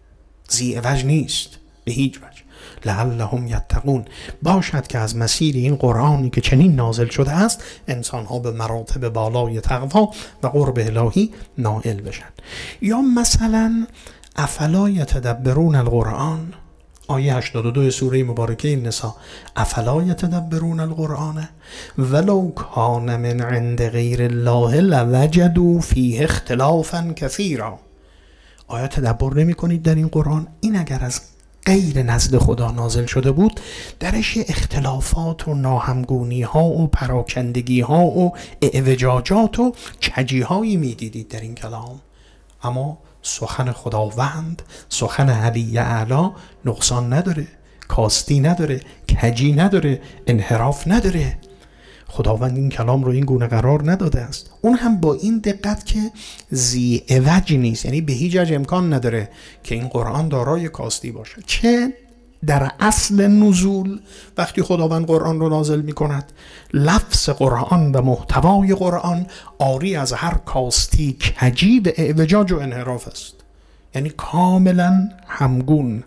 ذی عوج نیست به هیچ وجه. لعلهم یتقون، باشد که از مسیر این قرآنی که چنین نازل شده است انسان‌ها به مراتب بالای تقوا و قرب الهی نائل بشن. یا مثلا افلا یتدبرون القرآن، آیه هشتاد و دو سوره مبارکه النساء، افلا یتدبرون القرآن ولو کان من عند غیر الله لوجدوا فیه اختلافا کثیرا. آیا تدبر نمی کنید در این قرآن؟ این اگر از غیر نزد خدا نازل شده بود درش اختلافات و ناهمگونی ها و پراکندگی ها و اعوجاجات و کجی هایی می دیدید در این کلام. اما سخن خداوند، سخن علی اعلی نقصان نداره، کاستی نداره، کجی نداره، انحراف نداره. خداوند این کلام رو این گونه قرار نداده است، اون هم با این دقت که ذی عوج نیست، یعنی به هیچ وجه امکان نداره که این قرآن دارای کاستی باشه. چه در اصل نزول وقتی خداوند قرآن رو نازل می کند، لفظ قرآن و محتوای قرآن آری از هر کاستی، کجی و اعوجاج و انحراف است، یعنی کاملا همگون،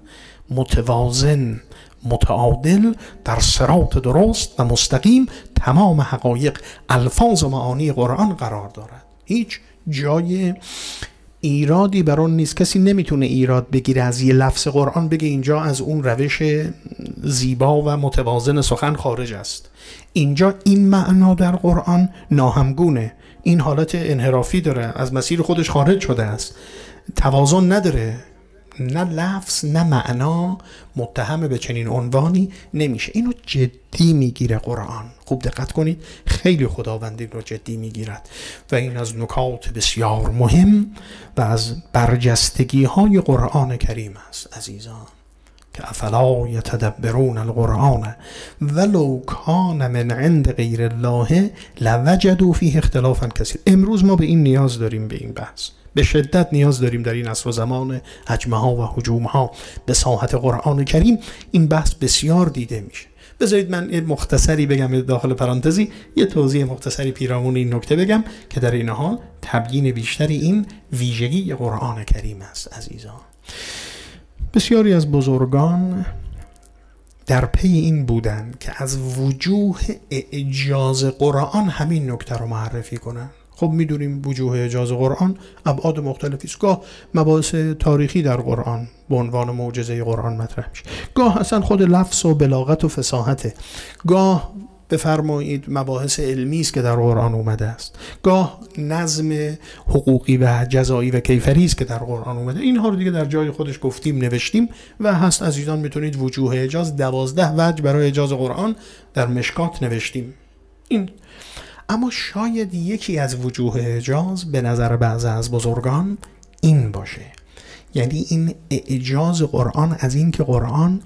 متوازن، متعادل، در صراط درست و مستقیم تمام حقایق، الفاظ و معانی قرآن قرار دارد. هیچ جای ایرادی بر اون نیست. کسی نمیتونه ایراد بگیره از یه لفظ قرآن بگه اینجا از اون روش زیبا و متوازن سخن خارج است. اینجا این معنا در قرآن ناهمگونه، این حالت انحرافی داره، از مسیر خودش خارج شده است، توازن نداره. نه لفظ نه معنا متهم به چنین عنوانی نمیشه. اینو جدی میگیره قرآن. خوب دقت کنید، خیلی خداوند این رو جدی میگیرد و این از نکات بسیار مهم و از برجستگی های قرآن کریم است عزیزان، که افلا یتدبرون القرآن ولو کان من عند غیر الله لوجدوا فیه اختلافا کثیر. امروز ما به این نیاز داریم، به این بحث به شدت نیاز داریم در این عصر و زمان هجمه ها و هجوم ها به ساحت قرآن کریم. این بحث بسیار دیده میشه. بذارید من یه مختصری بگم داخل پرانتزی، یه توضیح مختصری پیرامون این نکته بگم که در این حال تبیین بیشتری این ویژگی قرآن کریم است عزیزان. بسیاری از بزرگان در پی این بودند که از وجوه اعجاز قرآن همین نکته رو معرفی کنن. خب میدونیم وجوه اعجاز قرآن ابعاد مختلفی است. گاه مباحث تاریخی در قرآن به عنوان معجزه قرآن مطرح میشه، گاه اصلا خود لفظ و بلاغت و فصاحته، گاه بفرمایید مباحث علمی است که در قرآن اومده است، گاه نظم حقوقی و جزایی و کیفری است که در قرآن اومده. اینها رو دیگه در جای خودش گفتیم، نوشتیم و هست عزیزان. میتونید وجوه اعجاز، دوازده وجه برای اعجاز قرآن در مشکات نوشتیم. این اما شاید یکی از وجوه اعجاز به نظر بعضی از بزرگان این باشه، یعنی این اعجاز قرآن از این که قرآن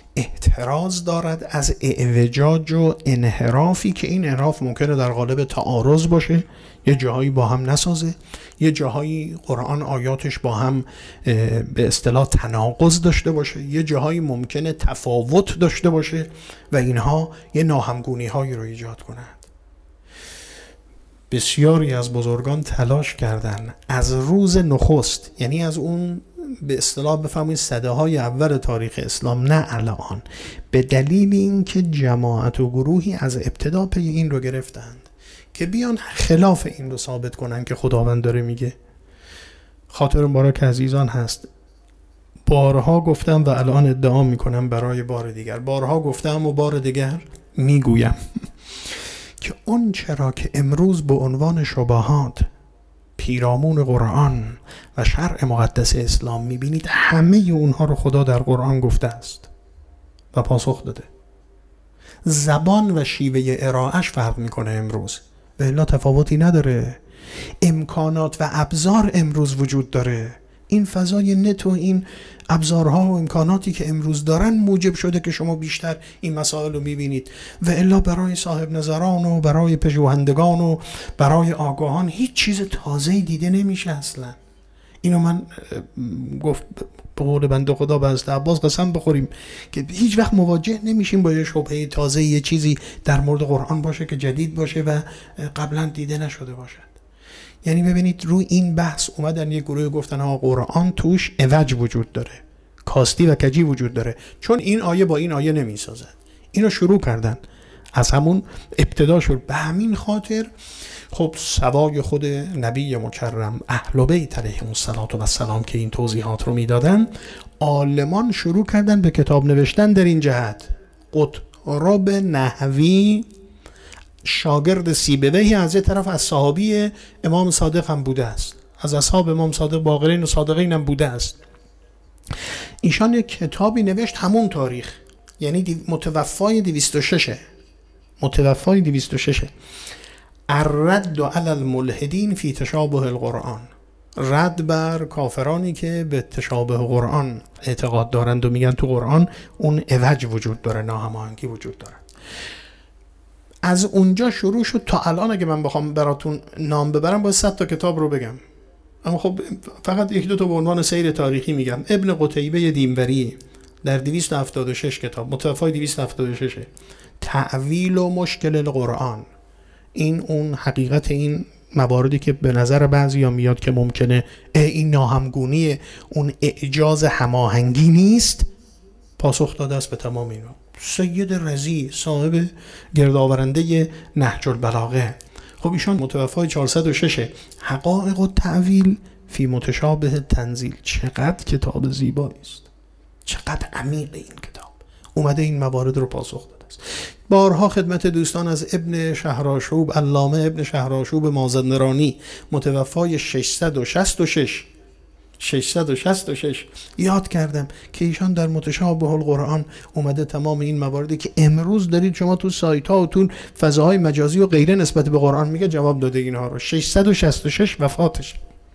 احتراز دارد از اعوجاج و انحرافی که این انحراف ممکنه در قالب تعارض باشه، یه جاهایی با هم نسازه، یه جاهایی قرآن آیاتش با هم به اصطلاح تناقض داشته باشه، یه جاهایی ممکنه تفاوت داشته باشه و اینها یه ناهمگونی هایی رو ایجاد کنند. بسیاری از بزرگان تلاش کردن از روز نخست، یعنی از اون به اصطلاح بفهمید صده های اول تاریخ اسلام، نه الان، به دلیل اینکه جماعت و گروهی از ابتدا پی این رو گرفتند که بیان خلاف این رو ثابت کنن که خداوند داره میگه. خاطر مبارک عزیزان هست، بارها گفتم و الان ادعا میکنم برای بار دیگر، بارها گفتم و بار دیگر میگویم که اون چرا که امروز به عنوان شبهات پیرامون قرآن و شرع مقدس اسلام میبینید، همه اونها رو خدا در قرآن گفته است و پاسخ داده. زبان و شیوه ارائهش فرق میکنه امروز، به الا تفاوتی نداره. امکانات و ابزار امروز وجود داره. این فضای نت و این ابزارها و امکاناتی که امروز دارن موجب شده که شما بیشتر این مسائل رو میبینید، و الا برای صاحب نظران و برای پژوهندگان و برای آگاهان هیچ چیز تازه‌ای دیده نمیشه اصلا. اینو من گفت به قول بنده خدا به حضرت عباس قسم بخوریم که هیچ وقت مواجه نمیشیم با یه شبهه تازه، یه چیزی در مورد قرآن باشه که جدید باشه و قبلا دیده نشده باشد. یعنی ببینید روی این بحث اومدن یه گروه گفتن ها قرآن توش عوج وجود داره، کاستی و کجی وجود داره، چون این آیه با این آیه نمیسازد. اینو شروع کردن از همون ابتدا شد. به همین خاطر خب سوای خود نبی مکرم اهل بیت علیهم السلام که این توضیحات رو میدادن، عالمان شروع کردن به کتاب نوشتن در این جهت. قطرب نحوی شاگرد سیبویی از یه طرف از صحابی امام صادق هم بوده است، از اصحاب امام صادق باقرین و صادقین هم بوده است. ایشان یک کتابی نوشت همون تاریخ، یعنی متوفای دویست و شش متوفای دویست و شش الرد علی الملحدین فی تشابه القرآن، رد بر کافرانی که به تشابه قرآن اعتقاد دارند و میگن تو قرآن اون عوج وجود داره، ناهماهنگی وجود داره. از اونجا شروع شد تا الان. اگه من بخوام براتون نام ببرم باید صد تا کتاب رو بگم، اما خب فقط یک دو تا به عنوان سیر تاریخی میگم. ابن قتیبه دینوری در دویست و هفتاد و شش کتاب، متوفای دویست و هفتاد و شش، تعویل و مشکل القرآن. این اون حقیقت این مواردی که به نظر بعضیا میاد که ممکنه این ناهمگونی اون اعجاز هماهنگی نیست، پاسخ داده است به تمام اینا. سید رضی صاحب گردآورنده نهج البلاغه، خب ایشان متوفای چهارصد و شش، حقائق التأویل فی متشابه تنزیل. چقدر کتاب زیبایی است، چقدر عمیق این کتاب، اومده این موارد رو پاسخ داده است. بارها خدمت دوستان از ابن شهرآشوب، علامه ابن شهرآشوب مازندرانی متوفای ششصد و شصت و شش ششصد و شصت و شش یاد کردم که ایشان در متشابه القرآن اومده تمام این مواردی که امروز دارید شما تو سایت ها و تو فضاهای مجازی و غیره نسبت به قرآن میگه جواب داده اینها رو. ششصد و شصت و شش وفاتش.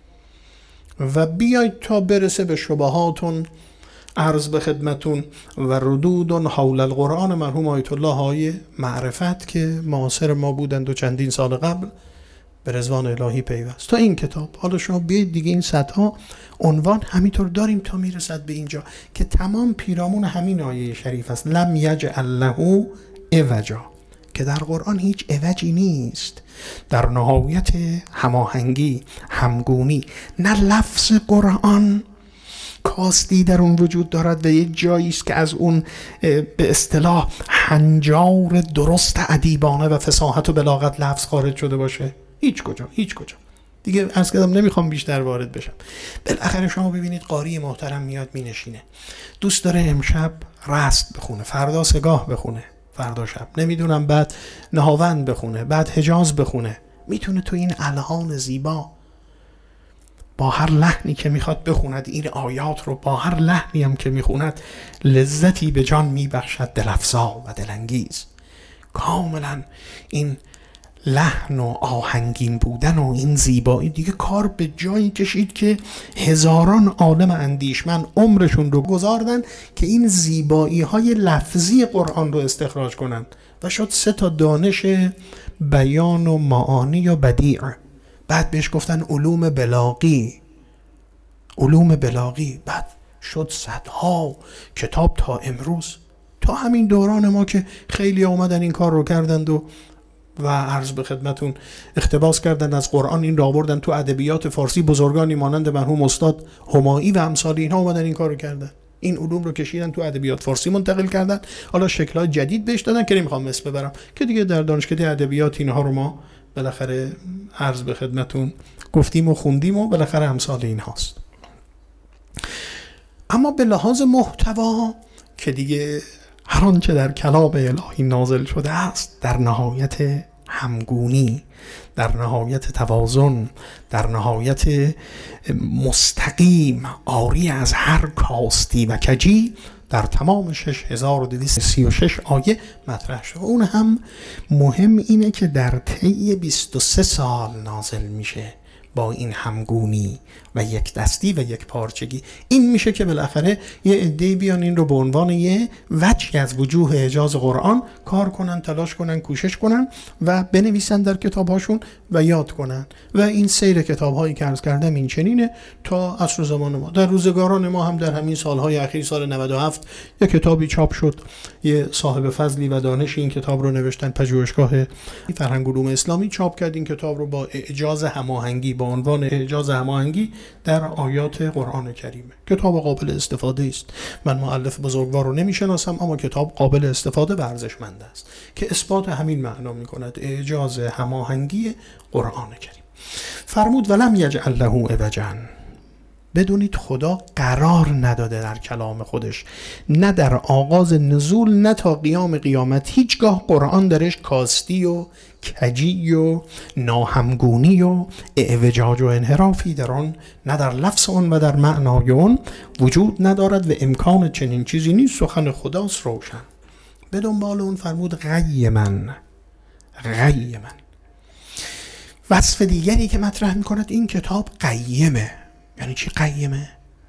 و بیاید تا برسه به شبهاتون عرض به خدمتون و ردود حول القرآن مرحوم آیت الله های معرفت که معاصر ما بودند و چندین سال قبل به رضوان الهی پیوست تا این کتاب. حالا شما بیاید دیگه این صدها عنوان همینطور داریم تا میرسد به اینجا که تمام پیرامون همین آیه شریف است، لم یجعل له عوجا، که در قرآن هیچ عوجی نیست، در نهایت هماهنگی، همگونی. نه لفظ قرآن کاستی در اون وجود دارد و یک جایی است که از اون به اصطلاح هنجار درست ادیبانه و فصاحت و بلاغت لفظ خارج شده باشه. هیچ کجا هیچ کجا دیگه عرض کردم نمیخوام بیشتر وارد بشم. بالاخره شما ببینید قاری محترم میاد مینشینه، دوست داره امشب رست بخونه، فردا سگاه بخونه، فردا شب نمیدونم بعد نهاوند بخونه، بعد حجاز بخونه. میتونه تو این الحان زیبا با هر لحنی که میخواد بخوند این آیات رو، با هر لحنی هم که میخوند لذتی به جان میبخشد، دلافزا و دلانگیز. کاملا این لحن و آهنگین بودن و این زیبایی دیگه کار به جایی کشید که هزاران عالم اندیشمند عمرشون رو گذاردن که این زیبایی های لفظی قرآن رو استخراج کنند و شد سه تا دانش بیان و معانی و بدیع. بعد بهش گفتن علوم بلاغی، علوم بلاغی. بعد شد صدها کتاب تا امروز، تا همین دوران ما که خیلی آمدن این کار رو کردند و و عرض به خدمتون اقتباس کردن از قرآن، این را آوردن تو ادبیات فارسی. بزرگانی مانند مرحوم استاد همایی و امثال اینها اومدن این کار رو کردن، این علوم رو کشیدن تو ادبیات فارسی منتقل کردن. حالا شکل‌های جدید بهش دادن که نمیخوام اسم ببرم که دیگه در دانشکده ادبیات اینها رو ما بالاخره عرض به خدمتون گفتیم و خوندیم و بالاخره امثال این هاست. اما به لحاظ محتوا که دیگه هر آنچه در کلام الهی نازل شده است در نهایت همگونی، در نهایت توازن، در نهایت مستقیم، عاری از هر کاستی و کجی، در تمام شش هزار و دویست و سی و شش آیه مطرح شد. اون هم مهم اینه که در طی بیست و سه سال نازل میشه با این همگونی و یک دستی و یک پارچگی. این میشه که بالاخره یه عده‌ای بیان این رو به عنوان یه وجهی از وجوه اعجاز قرآن کار کنن، تلاش کنن، کوشش کنن و بنویسن در کتابهاشون و یاد کنن. و این سیر کتابهایی که عرض کردم این چنینه تا عصر زمان ما. در روزگاران ما هم در همین سالهای اخیر، سال نود و هفت یه کتابی چاپ شد، یه صاحب فضلی و دانش این کتاب رو نوشتن، پژوهشگاه فرهنگ علوم اسلامی چاپ کرد این کتاب رو با اعجاز هماهنگی، با عنوان اعجاز هماهنگی در آیات قرآن کریمه. کتاب قابل استفاده است. من مؤلف بزرگوار رو نمیشناسم، اما کتاب قابل استفاده و ارزشمند است که اثبات همین معنا میکند، اعجاز هماهنگی قرآن کریم. فرمود ولم یجعل له عوجا، بدونید خدا قرار نداده در کلام خودش، نه در آغاز نزول نه تا قیام قیامت، هیچگاه قرآن درش کاستی و کجی و ناهمگونی و اعوجاج و انحرافی در آن، نه در لفظ آن و در معنای آن وجود ندارد و امکان چنین چیزی نیست. سخن خداست روشن. به دنبال اون فرمود قیما، قیما. وصف دیگری که مطرح میکند این کتاب قیمه. یعنی چی قیمه؟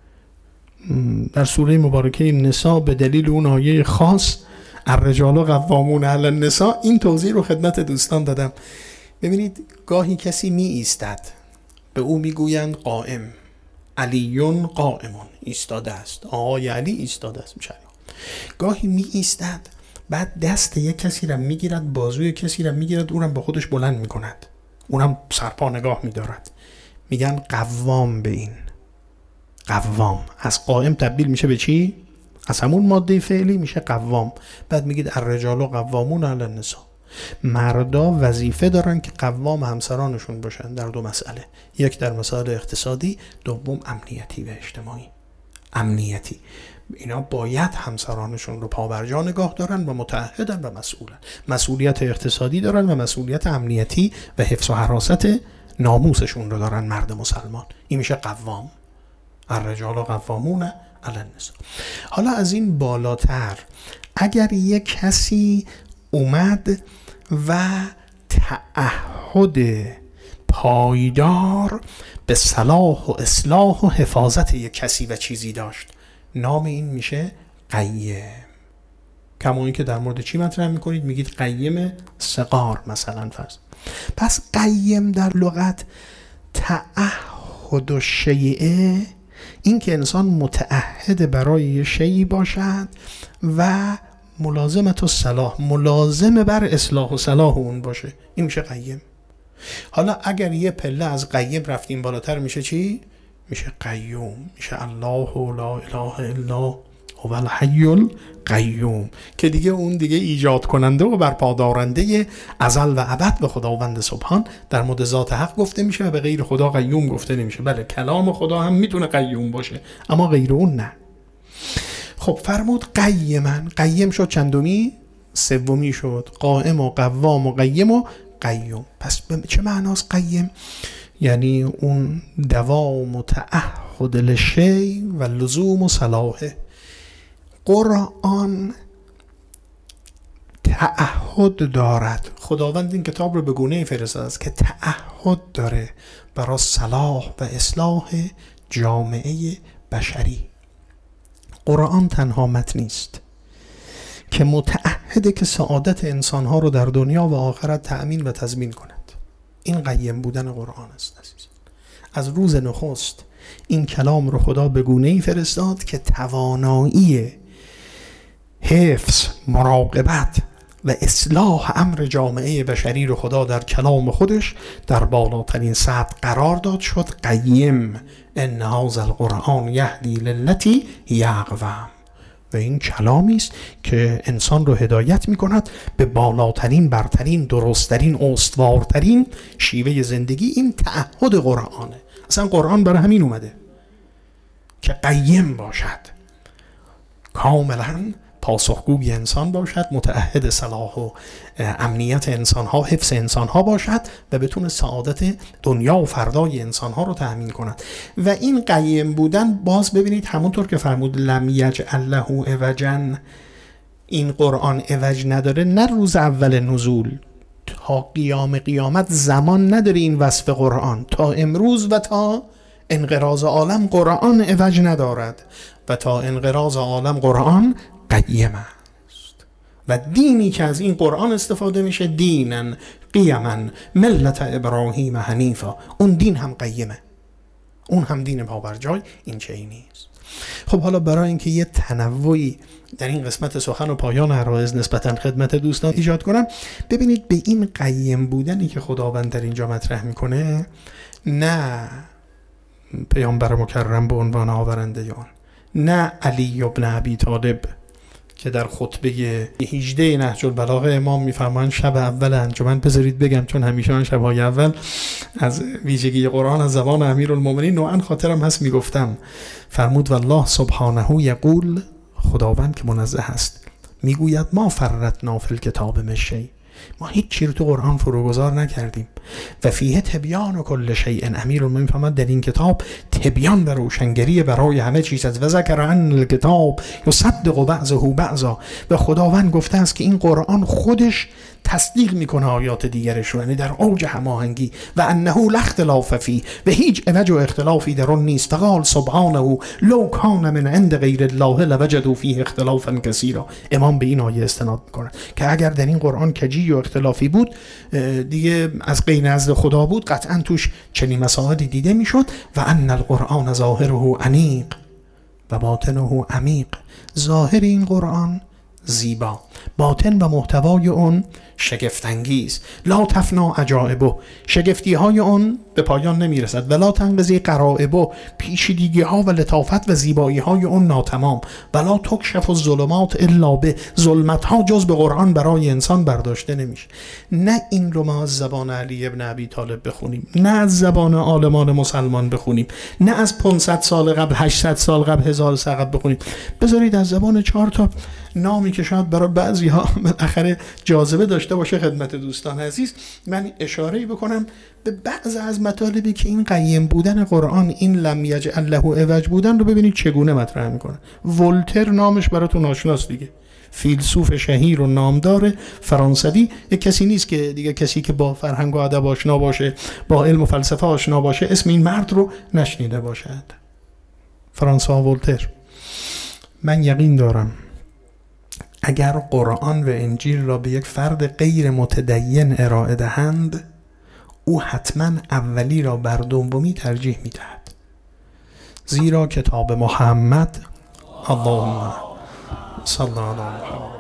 در سوره مبارکه نساء به دلیل اون آیه خاص الرجال قوامون علی النساء این توضیح رو خدمت دوستان دادم. ببینید گاهی کسی می ایستد، به او میگویند قائم، علیون قائمون، ایستاده است، آقای علی ایستاده است. میشه گاهی می ایستد، بعد دست یک کسی را میگیرد، بازوی کسی را میگیرد، اونم با خودش بلند میکند، اونم سرپا نگاه میدارد. میگن قوام. به این قوام از قائم تبدیل میشه به چی؟ از همون ماده فعلی میشه قوام. بعد میگید الرجال قوامون علی النساء، مردا وظیفه دارن که قوام همسرانشون باشن در دو مسئله، یک در مسائل اقتصادی، دوم امنیتی و اجتماعی. امنیتی اینا باید همسرانشون رو پابرجا نگاه دارن و متعهدن و مسئولن. مسئولیت اقتصادی دارن و مسئولیت امنیتی و حفظ و حراست ناموسشون رو دارن مرد مسلمان. این میشه قوام. الرجال قوامون علی النساء. حالا از این بالاتر اگر یک کسی اومد و تعهد پایدار به صلاح و اصلاح و حفاظت یک کسی و چیزی داشت، نام این میشه قیم. کما این که در مورد چی مطرح میکنید؟ میگید قیم صغار مثلا فرض. پس قیم در لغت تعهد و شیعه، این که انسان متعهد برای یه شیعی باشد و ملازمت و صلاح، ملازم بر اصلاح و صلاح اون باشه، این میشه قیم. حالا اگر یه پله از قیم رفتیم بالاتر میشه چی؟ میشه قیوم. میشه الله لا اله الا هو الحی القیوم، که دیگه اون دیگه ایجاد کننده و برپادارنده ازل و ابد به خداوند سبحان در مورد ذات حق گفته میشه و به غیر خدا قیوم گفته نمیشه. بله کلام خدا هم میتونه قیوم باشه اما غیر اون نه. خب فرمود قیمن، قیم شد چندمی؟ سومی شد. قائم و قوام و قیم و قیوم. پس چه معناست قیم؟ یعنی اون دوام و تعهد لشی و لزوم و صلاحه. قرآن تعهد دارد. خداوند این کتاب رو به گونه‌ای فرستاده است که تعهد داره برای صلاح و اصلاح جامعه بشری. قرآن تنها متنی است که متعهده که سعادت انسانها رو در دنیا و آخرت تأمین و تضمین کند. این قیم بودن قرآن است عزیزان. از روز نخست این کلام رو خدا به گونه‌ای فرستاد که توانایی حفظ، مراقبت و اصلاح امر جامعه بشری رو خدا در کلام خودش در بالاترین سطح قرار داد. شد قیم. ان هذا القرآن یهدی للتی هی اقوم. و این کلامی است که انسان رو هدایت می کند به بالاترین، برترین، درستترین، استوارترین شیوه زندگی. این تعهد قرآنه. اصلا قرآن برای همین اومده که قیم باشد، کاملا پاسخگوی انسان باشد، متعهد صلاح و امنیت انسانها، حفظ انسانها باشد و بتونه سعادت دنیا و فردای انسانها رو تأمین کند. و این قیم بودن، باز ببینید همونطور که فرمود لم یجعل له عوجا، این قرآن عوج نداره، نه روز اول نزول تا قیام قیامت زمان نداره این وصف قرآن، تا امروز و تا انقراض عالم قرآن عوج ندارد و تا انقراض عالم قرآن قیم است. و دینی که از این قرآن استفاده میشه دینن قیما ملت ابراهیم حنیفا، اون دین هم قیمه، اون هم دین پابرجای، این چه ای نیست. خب حالا برای اینکه یه تنوعی در این قسمت سخن و پایان عرایض نسبتاً خدمت دوستان ایجاد کنم، ببینید به این قیم بودنی که خداوند در اینجا مطرح میکنه، نه پیامبر مکرم به عنوان آورنده آن، نه علی ابن ابی طالب که در خطبه هجده نهج البلاغه امام میفرمان شب اول انجمن، بذارید بگم چون همیشه من شبهای اول از ویژگی قرآن از زبان امیرالمومنین نوعا خاطرم هست میگفتم، فرمود والله سبحانه یقول، خداوند که منزه است میگوید ما فرطنا فی الکتاب من شیء، ما هیچ چیز رو تو قرآن فروگذار نکردیم و فیه تبیان و کل شیء، امیرالمومنین فرمود در این کتاب تبیان و روشنگری برای همه چیز است. و ذکر ان الکتاب یصدق بعضه بعضا، و خداوند گفته است که این قرآن خودش تصدیق میکنه آیات دیگرش رو، یعنی در اوج هماهنگی، و انه لا اختلاف فی، و هیچ عوج و اختلافی در اون نیست. فقال سبحانه لو کان من عند غیر الله لوجدوا فیه اختلافا کثیرا. امام به این آیه استناد میکنه که اگر در این قرآن کجی و اختلافی بود دیگه از غیر نزد خدا بود، قطعا توش چنین مسائلی دیده میشد. و ان القرآن ظاهره انیق و باطنه عمیق، ظاهر این قرآن زیبا، باطن و محتوای اون شگفت‌انگیز. لا تفنا عجائبه، شگفتی های اون به پایان نمیرسد. ولا تنقضی غرائبه، پیچیدگی ها و لطافت و زیبایی های اون ناتمام. ولا تکشف الظلمات الا به، ظلمت ها جز به قرآن برای انسان برداشته نمیشه. نه این رو ما از زبان علی ابن ابی طالب بخونیم، نه از زبان عالمان مسلمان بخونیم، نه از پانصد سال قبل، هشتصد سال قبل، هزار سال قبل بخونیم. بذارید از زبان چهار تا نامی که شاید برای بعضی ها بالاخره جاذبه داشته باشه خدمت دوستان عزیز من اشاره‌ای بکنم به بعض از مطالبی که این قیم بودن قرآن، این لم یجعل له عوج بودن رو ببینید چگونه مطرح میکنه. ولتر نامش براتون آشناست دیگه، فیلسوف شهیر و نامدار فرانسوی، یک کسی نیست که دیگه کسی که با فرهنگ و ادب آشنا باشه، با علم و فلسفه آشنا باشه، اسم این مرد رو نشنیده باشد. فرانسوا ولتر. من یقین دارم اگر قرآن و انجیل را به یک فرد غیر متدین ارائه دهند، او حتما اولی را بر دومی ترجیح می‌دهد، زیرا کتاب محمد، اللهم صل علی محمد،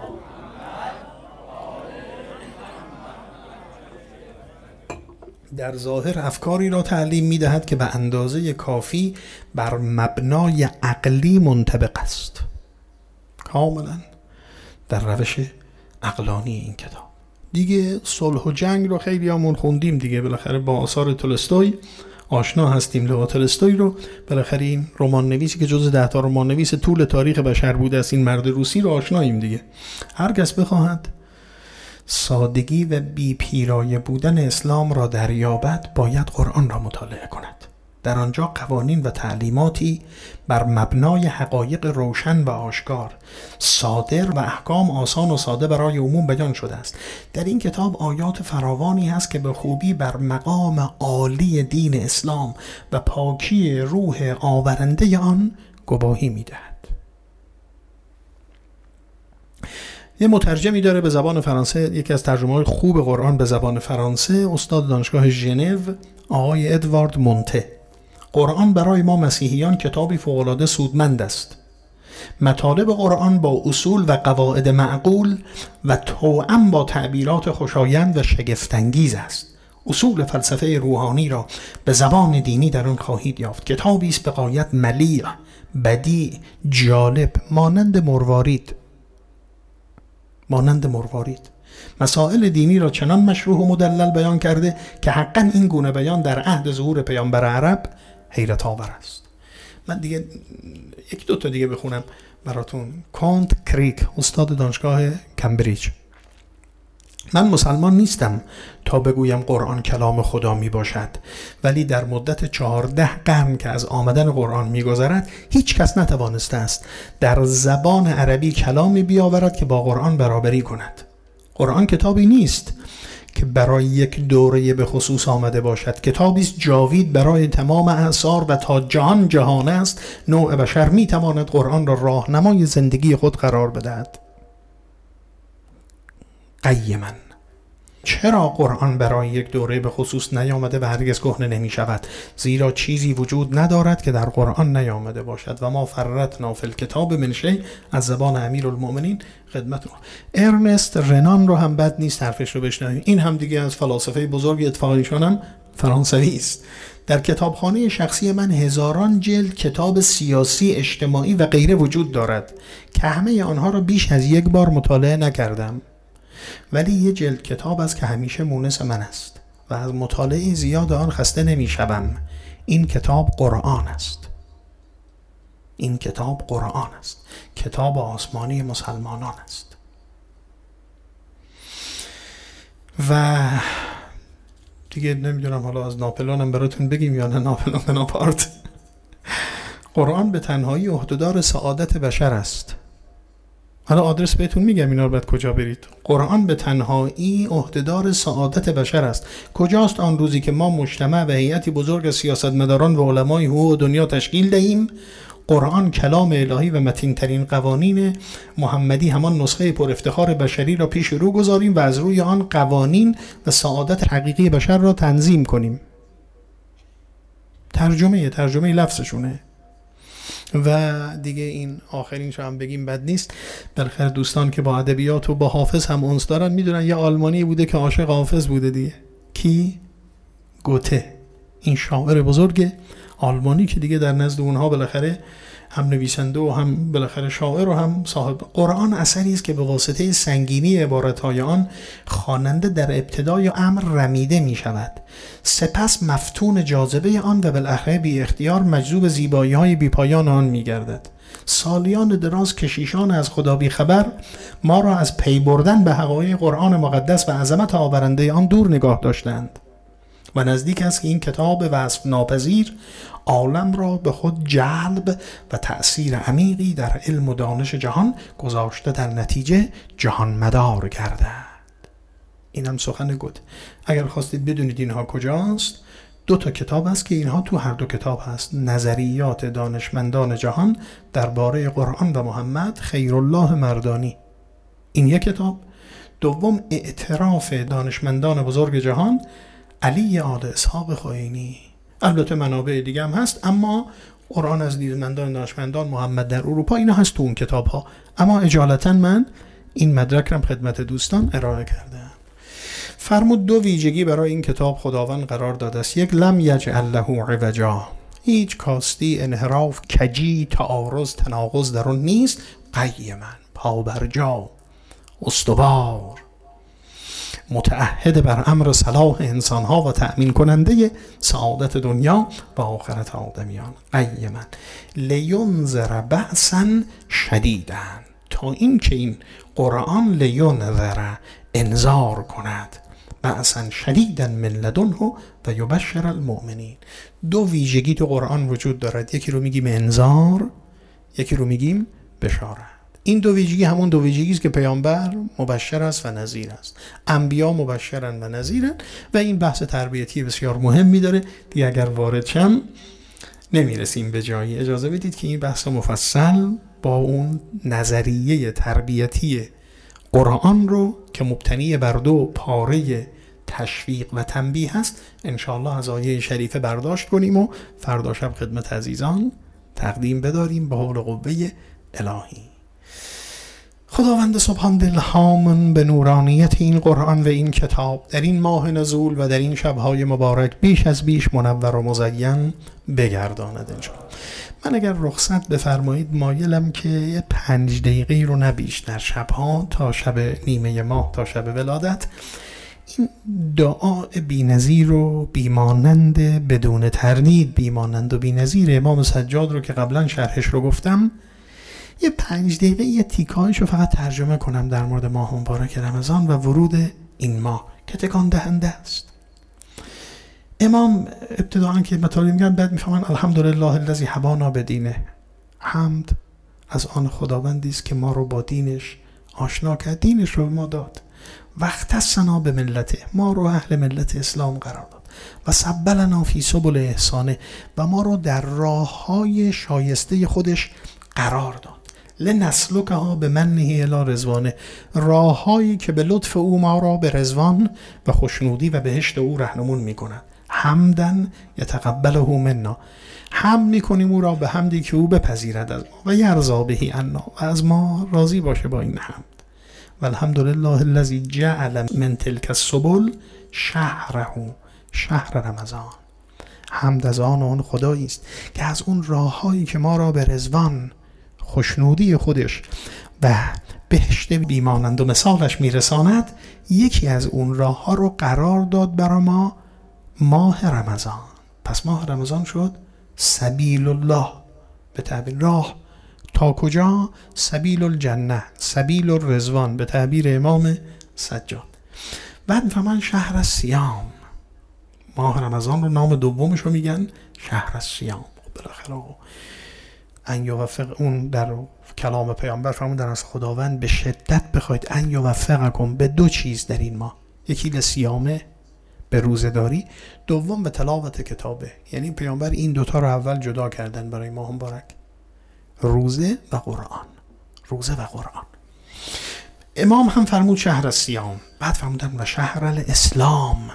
در ظاهر افکاری را تعلیم می‌دهد که به اندازه کافی بر مبنای عقلی منطبق است، کاملا در روش عقلانی این کتاب. دیگه صلح و جنگ رو خیلی همون خوندیم دیگه، بالاخره با آثار تولستوی آشنا هستیم. لو تولستوی رو بالاخره این رمان نویسی که جز ده تا رمان نویس طول تاریخ بشر بوده است، این مرد روسی رو آشناییم دیگه. هر کس بخواهد سادگی و بی پیرایه بودن اسلام را دریابد باید قرآن را مطالعه کند. در آنجا قوانین و تعلیماتی بر مبنای حقایق روشن و آشکار، صادر و احکام آسان و ساده برای عموم بیان شده است. در این کتاب آیات فراوانی هست که به خوبی بر مقام عالی دین اسلام و پاکی روح آورنده آن گواهی می‌دهد. یه مترجمی داره به زبان فرانسه، یکی از ترجمه‌های خوب قرآن به زبان فرانسه، استاد دانشگاه ژنو آقای ادوارد مونته. قرآن برای ما مسیحیان کتابی فوق‌العاده سودمند است. مطالب قرآن با اصول و قواعد معقول و توأم با تعبیرات خوشایند و شگفت‌انگیز است. اصول فلسفه روحانی را به زبان دینی در آن خواهید یافت. کتابی است به غایت ملیح، بدیع، جالب، مانند مروارید. مانند مروارید مسائل دینی را چنان مشروح و مدلل بیان کرده که حقا این گونه بیان در عهد ظهور پیامبر عرب حیرت آور است. من دیگه یک دو تا دیگه بخونم براتون. کانت کریک، استاد دانشگاه کمبریج: من مسلمان نیستم تا بگویم قرآن کلام خدا می باشد، ولی در مدت چهارده قرن که از آمدن قرآن می گذرد هیچ کس نتوانسته است در زبان عربی کلامی بیاورد که با قرآن برابری کند. قرآن کتابی نیست که برای یک دوره به خصوص آمده باشد، کتابی است جاوید برای تمام اعصار و تا جهان جهان است نوع بشر می تواند قرآن را راهنمای زندگی خود قرار بدهد. قیما: چرا قرآن برای یک دوره به خصوص نیامده و هرگز کهنه نمی شود؟ زیرا چیزی وجود ندارد که در قرآن نیامده باشد و ما فرطنا فی الکتاب من شیء، از زبان امیرالمؤمنین خدمتتون. ارنست رنان رو هم بد نیست حرفش رو بشنویم. این هم دیگه از فلاسفه بزرگ، اتفاقیشون هم فرانسوی است. در کتابخانه شخصی من هزاران جلد کتاب سیاسی، اجتماعی و غیره وجود دارد که همه آنها را بیش از یک بار مطالعه نکردم، ولی یه جلد کتاب است که همیشه مونس من است و از مطالعه زیاد آن خسته نمی شوم. این کتاب قرآن است. این کتاب قرآن است. کتاب آسمانی مسلمانان است. و دیگه نمیدونم حالا از ناپلون هم براتون بگیم یا نه. ناپلون بناپارت: قرآن به تنهایی عهدهدار سعادت بشر است. حالا آدرس بهتون میگم اینا رو بعد کجا برید. قرآن به تنهایی عهدهدار سعادت بشر است. کجاست آن روزی که ما مجتمع و هیئتی بزرگ از سیاستمداران و علمای حقوق دنیا تشکیل دهیم؟ قرآن کلام الهی و متین ترین قوانین محمدی، همان نسخه پر افتخار بشری را پیش رو گذاریم و از روی آن قوانین و سعادت حقیقی بشر را تنظیم کنیم. ترجمه ترجمه لفظشونه. و دیگه این آخرین شو هم بگیم بد نیست. بالاخره دوستان که با ادبیات و با حافظ هم انس دارن میدونن یه آلمانی بوده که عاشق حافظ بوده دیگه. کی؟ گوته. این شاعر بزرگ آلمانی که دیگه در نزد اونها بالاخره هم نویسنده و هم بالاخره شاعر و هم صاحب قرآن اثری است که به واسطه سنگینی عبارت‌های آن خواننده در ابتدای امر رمیده می شود، سپس مفتون جاذبه آن و بالاخره بی اختیار مجذوب زیبایی‌های بی‌پایان آن می گردد. سالیان دراز کشیشان از خدا بی خبر ما را از پی بردن به حقایق قرآن مقدس و عظمت آورنده آن دور نگاه داشتند و نزدیک است که این کتاب وصف ناپذیر عالم را به خود جلب و تأثیر عمیقی در علم و دانش جهان گذاشته، در نتیجه جهان مدار گردد. اینم سخن گوت. اگر خواستید بدونید اینها کجاست، دو تا کتاب است که اینها تو هر دو کتاب هست. نظریات دانشمندان جهان درباره قرآن و محمد، خیرالله مردانی، این یک کتاب. دوم اعتراف دانشمندان بزرگ جهان، علی آل اسحاق خمینی. البته منابع دیگه هم هست، اما قرآن از دیدمندان دانشمندان محمد در اروپا، اینا هست تو اون کتاب ها. اما اجالتا من این مدرک رم خدمت دوستان ارائه کردم. فرمود دو ویژگی برای این کتاب خداوند قرار داده است. یک، لم یجعل له عوجا، هیچ کاستی، انحراف، کجی، تعارض، تناقض در اون نیست. قیما، پابرجا، استوار، متعهد بر امر صلاح انسانها و تأمین کننده سعادت دنیا و آخرت آدمیان. قیما لینذر بأسا شدیدا، تا این که این قرآن لینذر انذار کند، بأسا شدیدا من لدنه و یبشر المؤمنین. دو ویژگی تو قرآن وجود دارد، یکی رو میگیم انذار، یکی رو میگیم بشارت. این دو ویژگی همون دو ویژگی است که پیامبر مبشر است و نذیر است. انبیا مبشرن و نذیرن و این بحث تربیتی بسیار مهمی داره دیگه. اگر وارد شم نمیرسیم به جایی. اجازه بدید که این بحث مفصل با اون نظریه تربیتی قرآن رو که مبتنی بر دو پاره تشویق و تنبیه هست انشاءالله از آیه شریفه برداشت کنیم و فردا شب خدمت عزیزان تقدیم بداریم به حول قوه الهی. خداوند سبحان دل هامون به نورانیت این قرآن و این کتاب در این ماه نزول و در این شبهای مبارک بیش از بیش منور و مزین بگرداند انشاءالله. من اگر رخصت بفرمایید مایلم که پنج دقیقه رو نه بیشتر شبها تا شب نیمه ماه تا شب ولادت این دعا بی‌نظیر و بیمانند بدون تردید بیمانند و بی‌نظیر امام سجاد رو که قبلا شرحش رو گفتم، یه پنج دقیقه یه تیکایش رو فقط ترجمه کنم در مورد ماه مبارک رمضان و ورود این ماه که تکان دهنده است. امام ابتداعا که مطالب میگن بعد میفهمن الحمدلله الذی هدانا بدینه، حمد از آن خداوندی است که ما رو با دینش آشنا کرد، دینش رو ما داد، واختصنا به ملته، ما رو اهل ملت اسلام قرار داد، و سبلنا فی سبل احسانه، و ما رو در راههای شایسته خودش قرار داد، لنسلکها به منه الی رضوانه، راههایی که به لطف او ما را به رضوان و خوشنودی و بهشت او راهنمون میکنند. حمدن یتقبله منا، حمد میکنیم او را به حمدی که او بپذیرد از ما، و یرضا بهی عنا، و از ما راضی باشه با این حمد. و الحمدلله الذی جعل من تلک السبل شهره، شهر رمضان. حمد از آن آن خدایی است که از اون راههایی که ما را به رضوان، خوشنودی خودش و بهشت بیمانند و مثالش میرساند، یکی از اون راه ها رو قرار داد برای ما ماه رمضان. پس ماه رمضان شد سبیل الله، به تعبیر راه تا کجا؟ سبیل الجنه، سبیل الرضوان، به تعبیر امام سجاد. بعد فهمن شهر الصیام، ماه رمضان رو نام دومش رو میگن شهر الصیام. بالاخره ان یوفق، اون در کلام پیامبر فرمودن از خداوند به شدت بخواید ان یوفقکم به دو چیز در این ماه، یکی به صیامه، به روزه‌داری، دوم به تلاوت کتابه. یعنی پیامبر این دوتا رو اول جدا کردن برای ماه مبارک، روزه و قرآن، روزه و قرآن. امام هم فرمود شهر الصیام، بعد فرمودن و شهر الاسلام،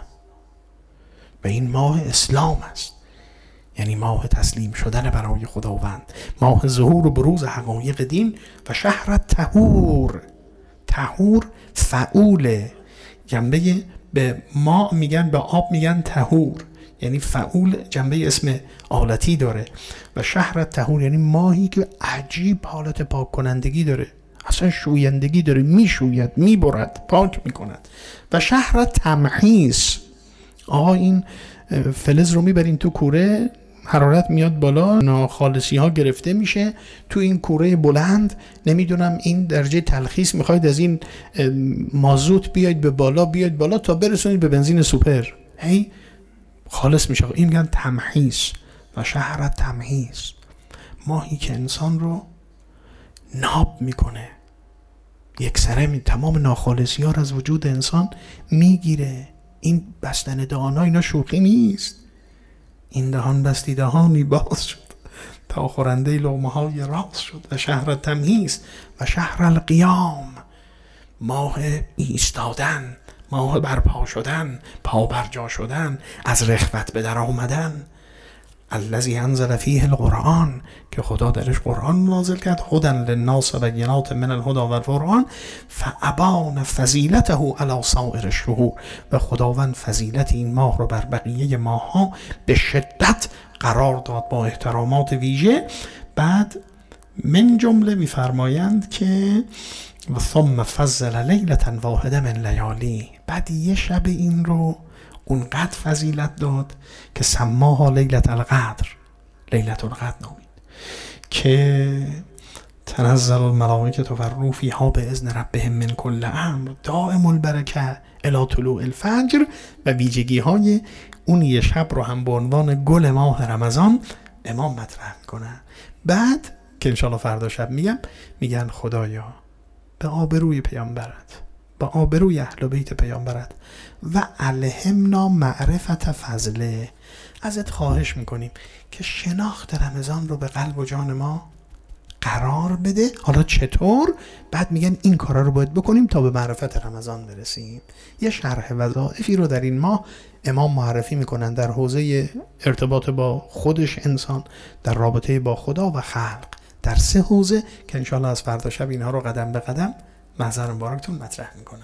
و این ماه اسلام است، یعنی ماه تسلیم شدن برای خداوند، ماه ظهور و بروز حقایق دین. و شهر طهور، طهور فعول، جنبه به ما میگن، به آب میگن طهور، یعنی فعول جنبه اسم آلتی داره. و شهر طهور یعنی ماهی که عجیب حالت پاک کنندگی داره، اصلا شویندگی داره، میشوید، میبرد، پاک میکند. و شهر تمحیص، آها این فلز رو میبرین تو کوره، حرارت میاد بالا، ناخالصی ها گرفته میشه تو این کوره بلند، نمیدونم این درجه تلخیص میخواید از این مازوت بیاید به بالا، بیاید بالا تا برسونید به بنزین سوپر، هی خالص میشه. این میگن تمحیص. و شهر تمحیص، ماهی که انسان رو ناب میکنه، یک سره می تمام ناخالصی ها رو از وجود انسان میگیره. این بستن دهان ها اینا شوخی نیست، این دهان بستی دهانی باز شد تا خورنده لقمه های راز شد. و شهر تمحیص و شهر القیام، ماه ایستادن، ماه برپا شدن، پا برجا شدن، از رخوت به در آمدن. الذی انزل فیه القرآن، که خدا درش قرآن نازل کرد، هدی للناس و بینات من الهدی و الفرقان، فابان فضیلته علی سائر الشهور، و خداوند فضیلت این ماه رو بر بقیه ماه ها به شدت قرار داد با احترامات ویژه. بعد من جمله میفرمایند که و ثم فضل لیلة واحده من لیالی، بعد یه شب این رو اونقدر فضیلت داد که سماها لیلة القدر، لیلة القدر نامید، که تنزل الملائکة و الروح فیها باذن ربهم من کل امر دائم البرکه الی طلوع الفجر. و ویژگی های اون یه شب رو هم به عنوان گل ماه رمضان امام مطرح میکنه. بعد که انشاءالله فردا شب میگم، میگن خدایا به آبروی پیامبرت، به آبروی اهل بیت پیامبرت و الهمنا معرفت فضله، ازت خواهش میکنیم که شناخت رمضان رو به قلب و جان ما قرار بده. حالا چطور؟ بعد میگن این کارا رو باید بکنیم تا به معرفت رمضان برسیم. یه شرح وظایفی رو در این ماه امام معرفی میکنن در حوزه ارتباط با خودش انسان، در رابطه با خدا و خلق، در سه حوزه که انشاءالله از فردا شب اینها رو قدم به قدم محضر مبارکتون مطرح میکنه.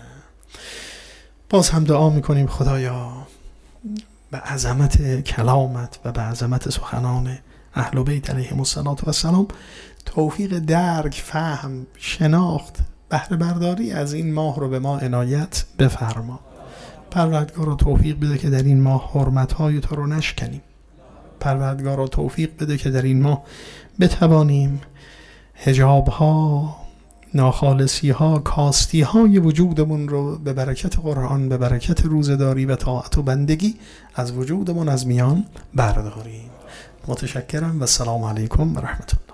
باز هم دعا میکنیم خدایا به عظمت کلامت و به عظمت سخنان اهل بیت علیهم السلام توفیق درک، فهم، شناخت، بهره برداری از این ماه رو به ما عنایت بفرما. پروردگارا توفیق بده که در این ماه حرمت‌های تو رو نشکنیم. پروردگارا توفیق بده که در این ماه بتوانیم حجاب‌ها، ناخالصی‌ها، کاستی‌های وجودمون رو به برکت قرآن، به برکت روزه‌داری و طاعت و بندگی از وجودمون از میان برداریم. متشکرم و السلام علیکم و رحمت الله.